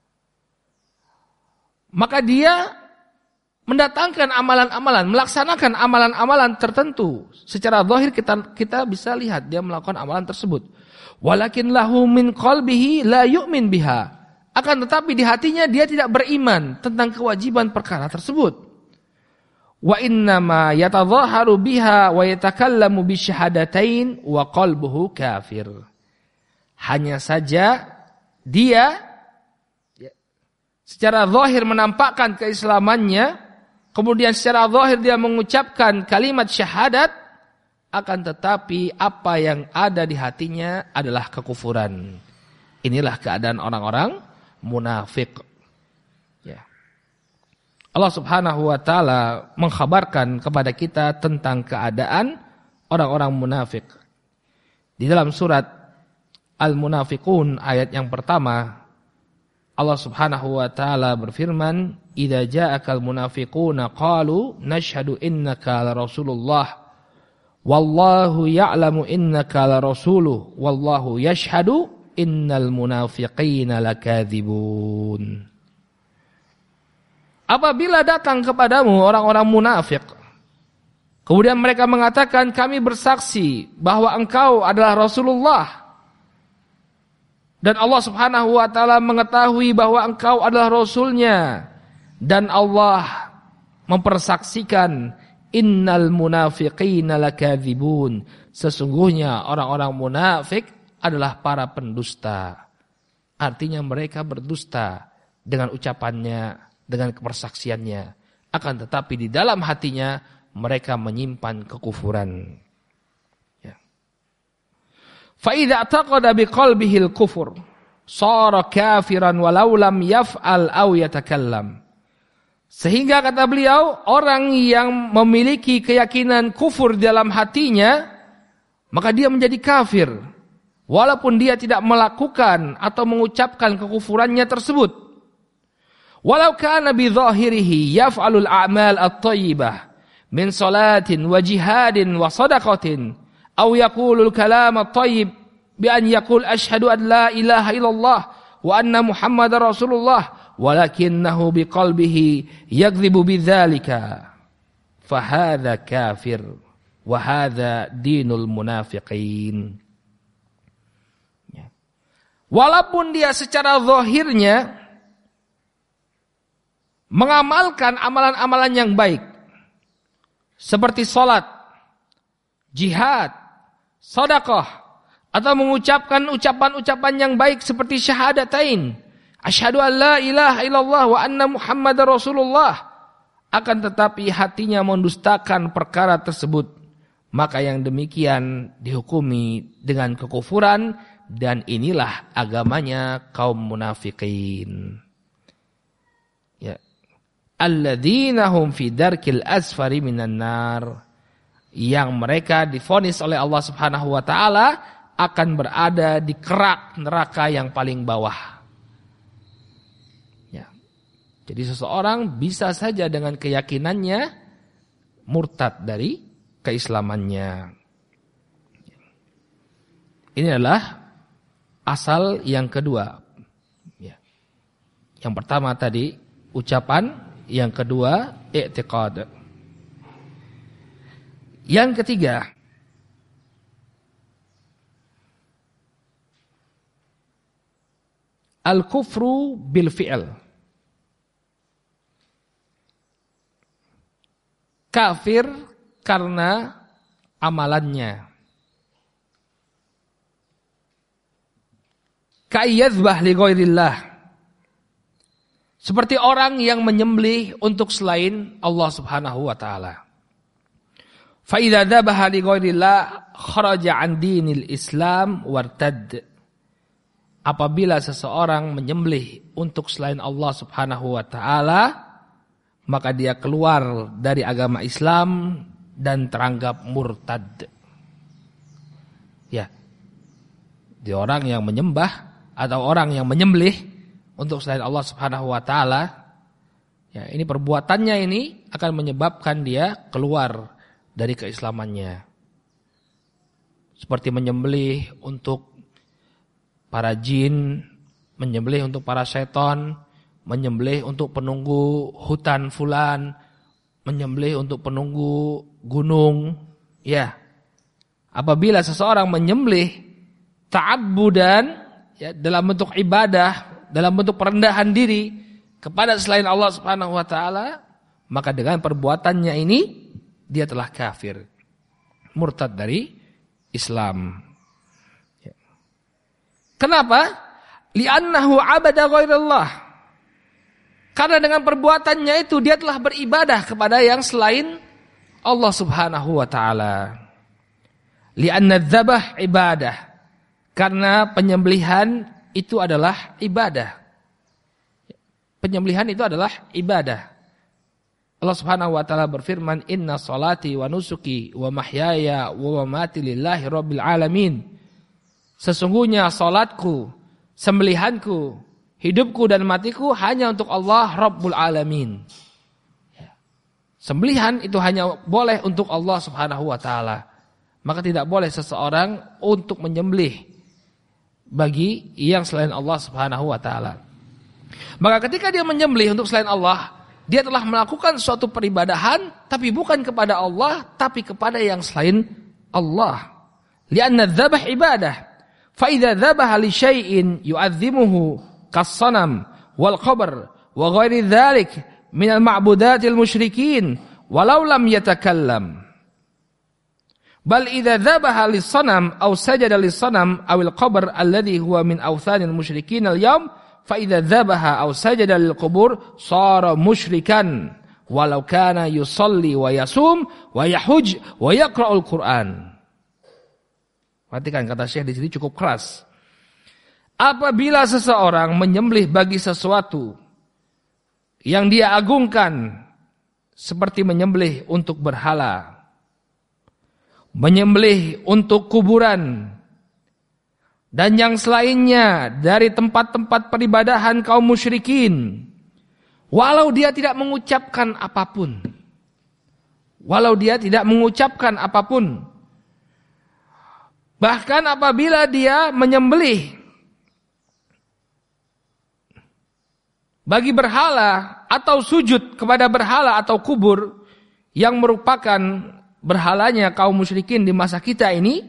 Maka dia mendatangkan amalan-amalan, melaksanakan amalan-amalan tertentu. Secara zahir kita bisa lihat dia melakukan amalan tersebut. Walakin lahu min qalbihi la yu'min biha. Akan tetapi di hatinya dia tidak beriman tentang kewajiban perkara tersebut. Wa innama yatadhaharu biha wa yatakallamu bisyahadatain wa qalbuhu kafir. Hanya saja dia secara zahir menampakkan keislamannya, kemudian secara zahir dia mengucapkan kalimat syahadat, akan tetapi apa yang ada di hatinya adalah kekufuran. Inilah keadaan orang-orang munafik. Ya. Allah Subhanahu wa taala mengkhabarkan kepada kita tentang keadaan orang-orang munafik. Di dalam surat Al-Munafiqun ayat yang pertama, Allah Subhanahu wa taala berfirman, "Idza ja'akal munafiquna qalu nashhadu innaka la rasulullah wallahu ya'lamu innaka la rasuluh wallahu yashhadu innal munafiqina lakadzibun." Apabila datang kepadamu orang-orang munafik, kemudian mereka mengatakan, kami bersaksi bahwa engkau adalah Rasulullah, dan Allah Subhanahu wa taala mengetahui bahwa engkau adalah Rasulnya, dan Allah mempersaksikan innal munafiqina lakadzibun, sesungguhnya orang-orang munafik adalah para pendusta. Artinya mereka berdusta dengan ucapannya, dengan kepersaksiannya, akan tetapi di dalam hatinya mereka menyimpan kekufuran. Fa idza taqada biqalbihi al-kufur shara kafiran walau lam yaf'al aw yatakallam. Sehingga kata beliau, orang yang memiliki keyakinan kufur dalam hatinya, maka dia menjadi kafir walaupun dia tidak melakukan atau mengucapkan kekufurannya tersebut. Walau kana bi dhahirihi yaf'alul a'mal at-thayyibah min salatin wa jihadin wa sadaqatin aw yaqulul kalam at-thayyib bi an yaqul asyhadu an la ilaha illallah wa anna muhammadar rasulullah walakinnahu biqalbihi yaghdibu bidzalika fa hadza kafir wa hadza dinul munafiqin. Walaupun dia secara zahirnya mengamalkan amalan-amalan yang baik seperti salat, jihad, sedekah, atau mengucapkan ucapan-ucapan yang baik seperti syahadatain, asyhadu an la ilaha illallah wa anna muhammadar rasulullah, akan tetapi hatinya mendustakan perkara tersebut, maka yang demikian dihukumi dengan kekufuran, dan inilah agamanya kaum munafikin. Ya. Alladzina hum fi darkil asfari minan nar, yang mereka divonis oleh Allah Subhanahu wa taala akan berada di kerak neraka yang paling bawah. Ya. Jadi seseorang bisa saja dengan keyakinannya murtad dari keislamannya. Ini adalah asal yang kedua. Ya. Yang pertama tadi ucapan, yang kedua i'tiqad. Yang ketiga, al-kufru bil fi'l. Kafir karena amalannya. Ka'yadzbah li ghairillah. Seperti orang yang menyembelih untuk selain Allah Subhanahu wa taala. Fa idza dzabaha li ghairillah kharaja an dinil Islam wartad. Apabila seseorang menyembelih untuk selain Allah Subhanahu wa taala, maka dia keluar dari agama Islam dan teranggap murtad. Ya. Dia orang yang menyembah atau orang yang menyembelih untuk selain Allah Subhanahu wa taala, ya, ini perbuatannya ini akan menyebabkan dia keluar dari keislamannya. Seperti menyembelih untuk para jin, menyembelih untuk para seton, menyembelih untuk penunggu hutan fulan, menyembelih untuk penunggu gunung. Ya. Apabila seseorang menyembelih ta'abbudan, ya, dalam bentuk ibadah, dalam bentuk perendahan diri kepada selain Allah Subhanahu wa taala, maka dengan perbuatannya ini dia telah kafir, murtad dari Islam. Kenapa? Li'annahu abada ghairallah. Karena dengan perbuatannya itu dia telah beribadah kepada yang selain Allah Subhanahu wa taala. Li'anna dzabah ibadah. Karena penyembelihan itu adalah ibadah. Penyembelihan itu adalah ibadah. Allah Subhanahu wa taala berfirman, "Inna sholati wa nusuki wa mahyaya wa mamati lillahi rabbil alamin." Sesungguhnya salatku, sembelihanku, hidupku dan matiku hanya untuk Allah Rabbul Alamin. Sembelihan itu hanya boleh untuk Allah Subhanahu wa taala. Maka tidak boleh seseorang untuk menyembelih bagi yang selain Allah Subhanahu wa taala. Maka ketika dia menyembelih untuk selain Allah, dia telah melakukan suatu peribadahan tapi bukan kepada Allah, tapi kepada yang selain Allah. Lianna dzabah ibadah. Fa idza dzabaha li syai'in yu'azzimuhu kas-sanam wal qabr wa ghairi dzalik min al-ma'budatil musyrikin walau lam yatakallam. Bal idza dzabaha lis-sanam aw sajada lis-sanam aw al-qabr alladhi huwa min awthanil musyrikin al-yawm fa idza dzabaha aw sajada lil-qubur sara musyrikan walau kana yusalli wa yasum wa yahuj wa yaqra'ul Qur'an. Perhatikan kata Syekh di sini cukup keras. Apabila seseorang menyembelih bagi sesuatu yang dia agungkan, seperti menyembelih untuk berhala, menyembelih untuk kuburan, dan yang selainnya dari tempat-tempat peribadahan kaum musyrikin, walau dia tidak mengucapkan apapun, bahkan apabila dia menyembelih bagi berhala atau sujud kepada berhala atau kubur yang merupakan berhalanya kaum musyrikin di masa kita ini,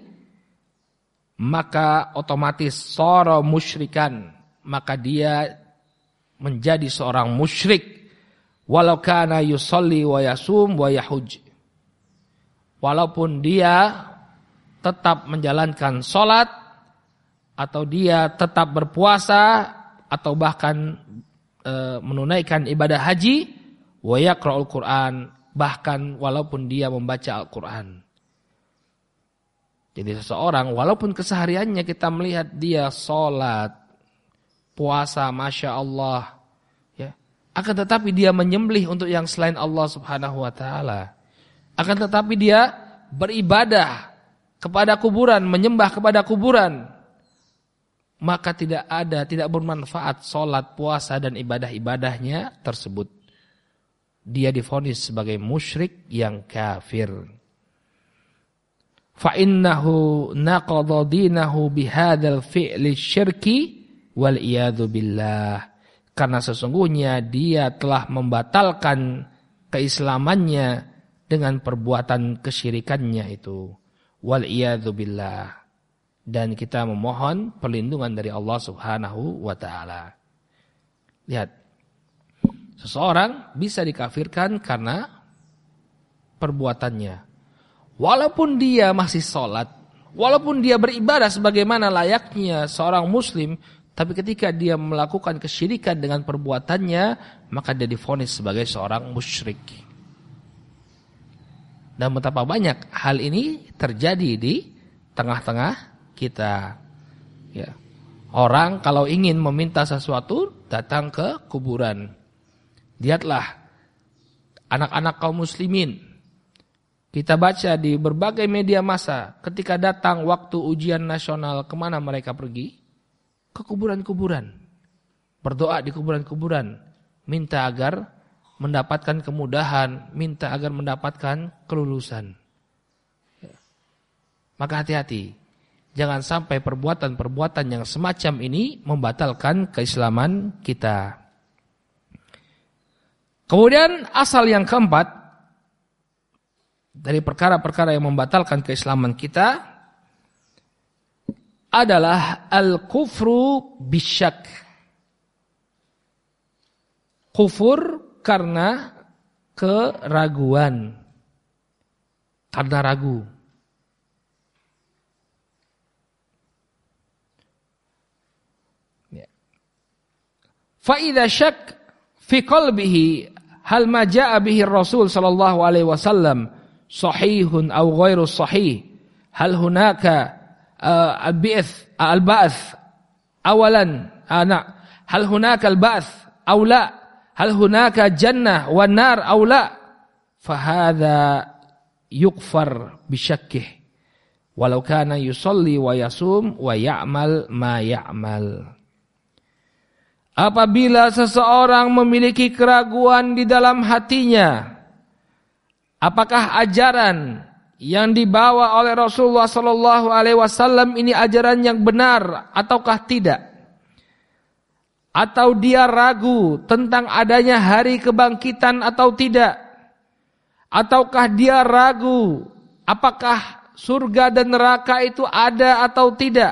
maka otomatis sara musyrikan, maka dia menjadi seorang musyrik walau kana yusalli wa yasum wa yahuj. Walaupun dia tetap menjalankan sholat, atau dia tetap berpuasa, atau bahkan menunaikan ibadah haji, wa yaqra'ul Qur'an, bahkan walaupun dia membaca Al-Quran. Jadi seseorang walaupun kesehariannya kita melihat dia sholat, puasa, Masya Allah, ya, akan tetapi dia menyembelih untuk yang selain Allah Subhanahu wa ta'ala, akan tetapi dia beribadah kepada kuburan, menyembah kepada kuburan, maka tidak bermanfaat sholat, puasa dan ibadah-ibadahnya tersebut. Dia divonis sebagai musyrik yang kafir. Fa innahu naqadha dinahu bihadzal fi'li syirki wal iyadzu billah. Karena sesungguhnya dia telah membatalkan keislamannya dengan perbuatan kesyirikannya itu. Wal iyadzu billah, dan kita memohon perlindungan dari Allah Subhanahu wa taala. Lihat, seseorang bisa dikafirkan karena perbuatannya. Walaupun dia masih sholat, walaupun dia beribadah sebagaimana layaknya seorang muslim, tapi ketika dia melakukan kesyirikan dengan perbuatannya, maka dia divonis sebagai seorang musyrik. Dan betapa banyak hal ini terjadi di tengah-tengah kita. Ya. Orang kalau ingin meminta sesuatu datang ke kuburan. Lihatlah anak-anak kaum muslimin. Kita baca di berbagai media massa ketika datang waktu ujian nasional, kemana mereka pergi? Ke kuburan-kuburan. Berdoa di kuburan-kuburan. Minta agar mendapatkan kemudahan, minta agar mendapatkan kelulusan. Maka hati-hati, jangan sampai perbuatan-perbuatan yang semacam ini membatalkan keislaman kita. Kemudian asal yang keempat dari perkara-perkara yang membatalkan keislaman kita adalah al-kufru bisyak. Kufur karena keraguan, karena ragu. Fa idza syak fi qalbihi hal ma jaa bihi Rasul sallallahu alaihi wasallam sahihun aw ghairu sahih, hal hunaka al-ba'ts awalan hal hunaka al-ba'ts aw la, hal hunaka jannah wan nar aw la, fa hadza yukfar bi syakkih walau kana yusalli wa yasum wa ya'mal ma ya'mal. Apabila seseorang memiliki keraguan di dalam hatinya, apakah ajaran yang dibawa oleh Rasulullah sallallahu alaihi wasallam ini ajaran yang benar ataukah tidak? Atau dia ragu tentang adanya hari kebangkitan atau tidak? Ataukah dia ragu apakah surga dan neraka itu ada atau tidak?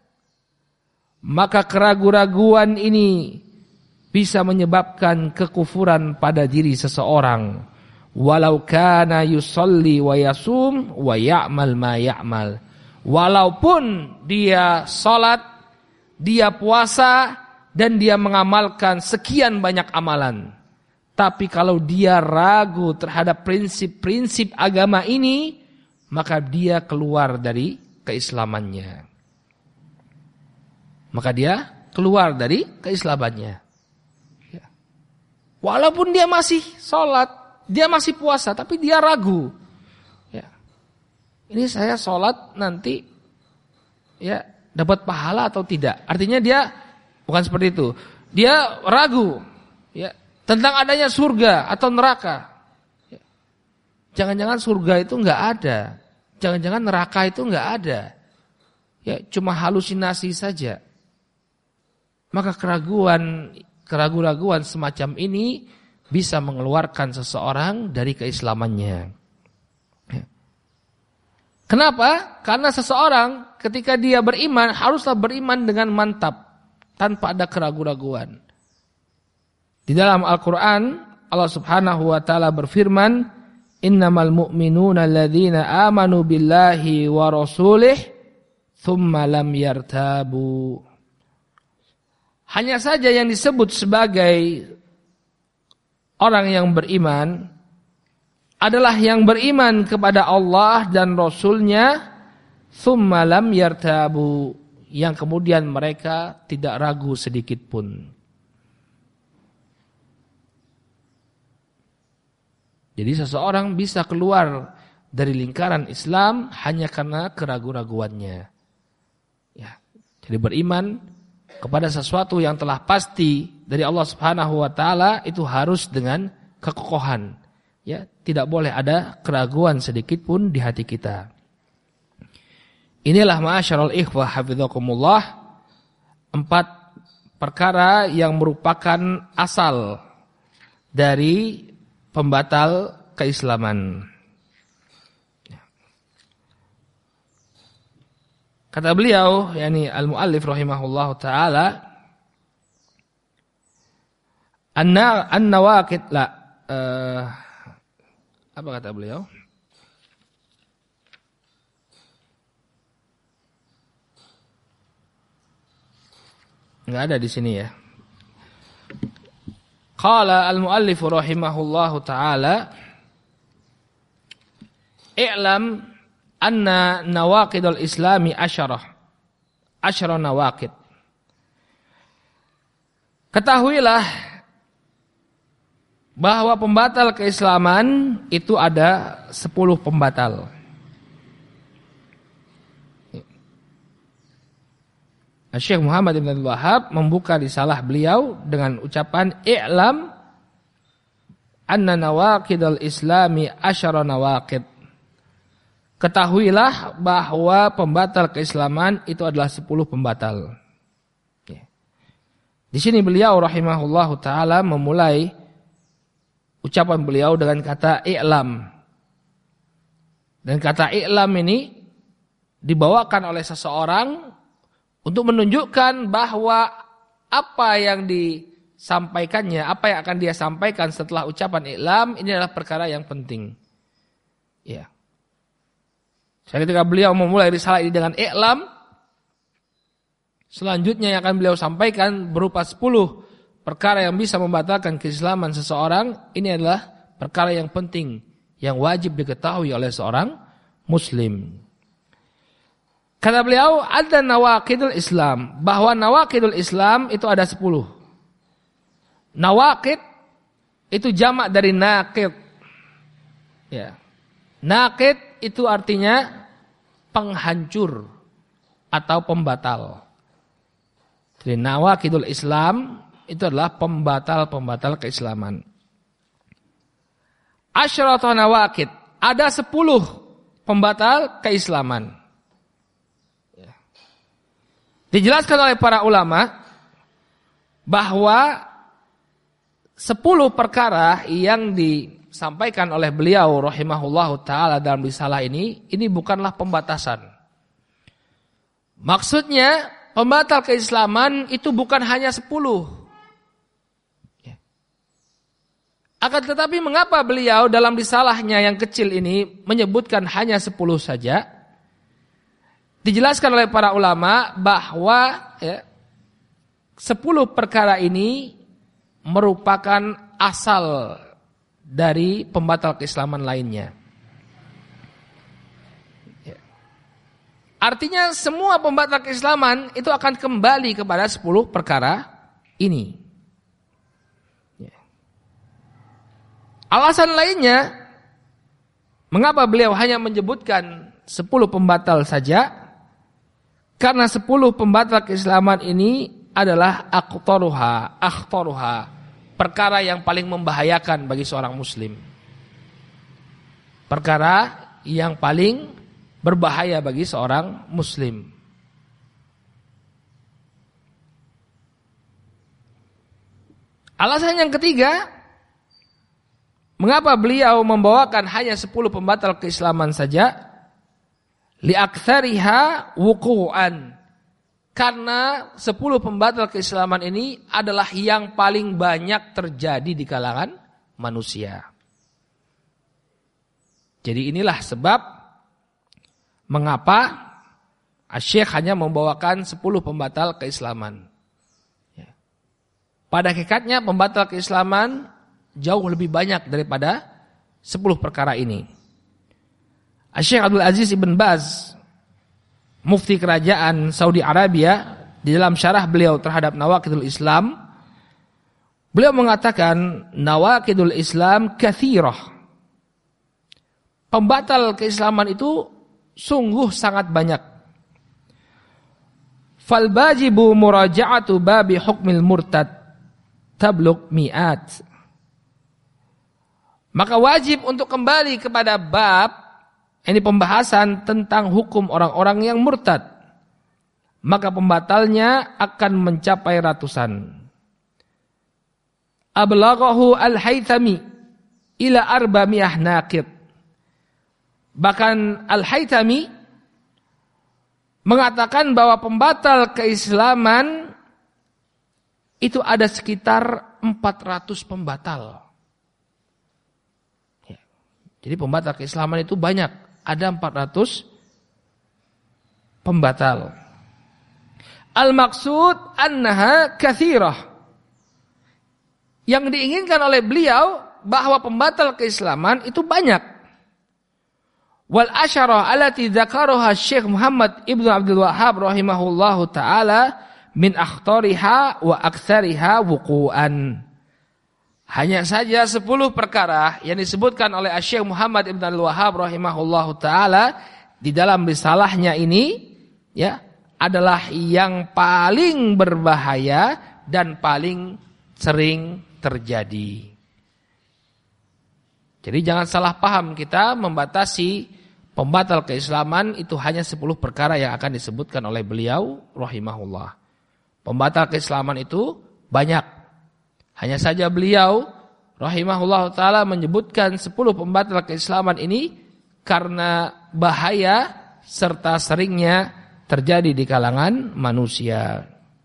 Maka keraguan-raguan ini bisa menyebabkan kekufuran pada diri seseorang. Walau kana yusalli wa yasum wa ya'mal ma ya'mal. Walaupun dia salat, dia puasa, dan dia mengamalkan sekian banyak amalan. Tapi kalau dia ragu terhadap prinsip-prinsip agama ini, maka dia keluar dari keislamannya. Maka dia keluar dari keislamannya. Ya. Walaupun dia masih sholat, dia masih puasa, tapi dia ragu. Ya. Ini saya sholat nanti ya dapat pahala atau tidak? Artinya dia bukan seperti itu. Dia ragu ya, tentang adanya surga atau neraka. Ya. Jangan-jangan surga itu enggak ada. Jangan-jangan neraka itu enggak ada. Ya, cuma halusinasi saja. Maka keraguan-raguan semacam ini bisa mengeluarkan seseorang dari keislamannya. Ya. Kenapa? Karena seseorang ketika dia beriman haruslah beriman dengan mantap. Tanpa ada keraguan-raguan. Di dalam Al-Quran, Allah subhanahu wa ta'ala berfirman, Innamal mu'minuna alladhina amanu billahi wa rasulih, thumma lam yartabu. Hanya saja yang disebut sebagai orang yang beriman, adalah yang beriman kepada Allah dan Rasulnya, thumma lam yartabu. Yang kemudian mereka tidak ragu sedikit pun. Jadi seseorang bisa keluar dari lingkaran Islam hanya karena keraguan-raguannya. Ya, jadi beriman kepada sesuatu yang telah pasti dari Allah Subhanahu wa taala itu harus dengan kekokohan. Ya, tidak boleh ada keraguan sedikit pun di hati kita. Inilah ma'asyiral ikhwah hafizakumullah 4 perkara yang merupakan asal dari pembatal keislaman. Kata beliau, yakni al-muallif rahimahullahu taala, an-nawaqid apa kata beliau? Enggak ada di sini ya. Qala al-muallif rahimahullahu taala I'lam anna nawaqidul islami asyarah nawaqid. Ketahuilah bahwa pembatal keislaman itu ada 10 pembatal. Syekh Muhammad bin Abdul Wahhab membuka risalah beliau dengan ucapan i'lam anna nawaqidul islami asyara nawaqid. Ketahuilah bahwa pembatal keislaman itu adalah 10 pembatal. Di sini beliau rahimahullahu taala memulai ucapan beliau dengan kata i'lam. Dan kata i'lam ini dibawakan oleh seseorang untuk menunjukkan bahwa apa yang disampaikannya, apa yang akan dia sampaikan setelah ucapan i'lam ini adalah perkara yang penting. Ya. Ketika beliau memulai risalah ini dengan i'lam, selanjutnya yang akan beliau sampaikan berupa 10 perkara yang bisa membatalkan keislaman seseorang. Ini adalah perkara yang penting yang wajib diketahui oleh seorang muslim. Kata beliau, ada nawaqidul Islam, bahwa nawaqidul Islam itu ada 10. Nawaqid itu jamak dari naqid. Ya. Naqid itu artinya penghancur atau pembatal. Jadi nawaqidul Islam itu adalah pembatal-pembatal keislaman. Asyratu nawaqid, ada 10 pembatal keislaman. Dijelaskan oleh para ulama bahwa 10 perkara yang disampaikan oleh beliau rahimahullahu taala dalam risalah ini bukanlah pembatasan. Maksudnya pembatal keislaman itu bukan hanya 10. Akan tetapi mengapa beliau dalam risalahnya yang kecil ini menyebutkan hanya 10 saja? Dijelaskan oleh para ulama bahwa 10 perkara ini merupakan asal dari pembatal keislaman lainnya. Artinya semua pembatal keislaman itu akan kembali kepada 10 perkara ini. Alasan lainnya, mengapa beliau hanya menyebutkan 10 pembatal saja? Karena 10 pembatal keislaman ini adalah akhtaruha, perkara yang paling membahayakan bagi seorang muslim. Perkara yang paling berbahaya bagi seorang muslim. Alasan yang ketiga, mengapa beliau membawakan hanya 10 pembatal keislaman saja? Liaktsariha wuqu'an. Karena 10 pembatal keislaman ini adalah yang paling banyak terjadi di kalangan manusia. Jadi inilah sebab mengapa Syekh hanya membawakan 10 pembatal keislaman. Pada hakikatnya pembatal keislaman jauh lebih banyak daripada 10 perkara ini. Syekh Abdul Aziz Ibn Baz, mufti kerajaan Saudi Arabia, di dalam syarah beliau terhadap Nawaqidul Islam, beliau mengatakan Nawaqidul Islam katsirah. Pembatal keislaman itu sungguh sangat banyak. Fal bajibu muraja'atu babi hukmil murtad tablugh mi'at. Maka wajib untuk kembali kepada bab ini pembahasan tentang hukum orang-orang yang murtad. Maka pembatalnya akan mencapai ratusan. Ablaghahu al-Haythami ila 400 naqid. Bahkan al-Haythami mengatakan bahwa pembatal keislaman itu ada sekitar 400 pembatal. Jadi pembatal keislaman itu banyak. Ada 400 pembatal. Al-maksud annaha katsirah. Yang diinginkan oleh beliau bahwa pembatal keislaman itu banyak. Wal asyarah allati dzakaraha Syekh Muhammad Ibnu Abdul Wahhab rahimahullahu taala min akhtariha wa aktsariha wuqu'an. Hanya saja 10 perkara yang disebutkan oleh Syekh Muhammad Ibnu Abdul Wahhab rahimahullahu taala di dalam risalahnya ini ya adalah yang paling berbahaya dan paling sering terjadi. Jadi jangan salah paham, kita membatasi pembatal keislaman itu hanya 10 perkara yang akan disebutkan oleh beliau rahimahullah. Pembatal keislaman itu banyak. Hanya saja beliau rahimahullah ta'ala menyebutkan 10 pembatal keislaman ini karena bahaya serta seringnya terjadi di kalangan manusia.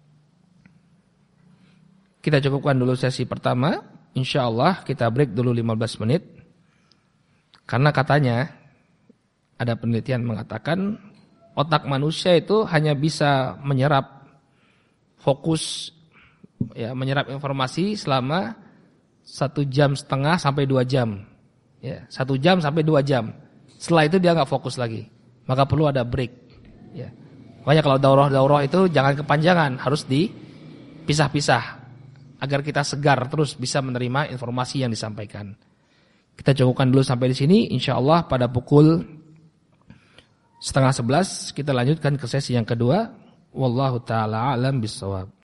Kita cukupkan dulu sesi pertama. InsyaAllah kita break dulu 15 menit. Karena katanya ada penelitian mengatakan otak manusia itu hanya bisa menyerap fokus, ya, menyerap informasi selama 1,5 jam sampai 2 jam. Ya, 1 jam sampai 2 jam. Setelah itu dia nggak fokus lagi. Maka perlu ada break. Ya. Makanya kalau daurah itu jangan kepanjangan, harus dipisah-pisah agar kita segar terus bisa menerima informasi yang disampaikan. Kita cukupkan dulu sampai di sini. InsyaAllah pada pukul 10:30 kita lanjutkan ke sesi yang kedua. Wallahu ta'ala a'lam bissawab.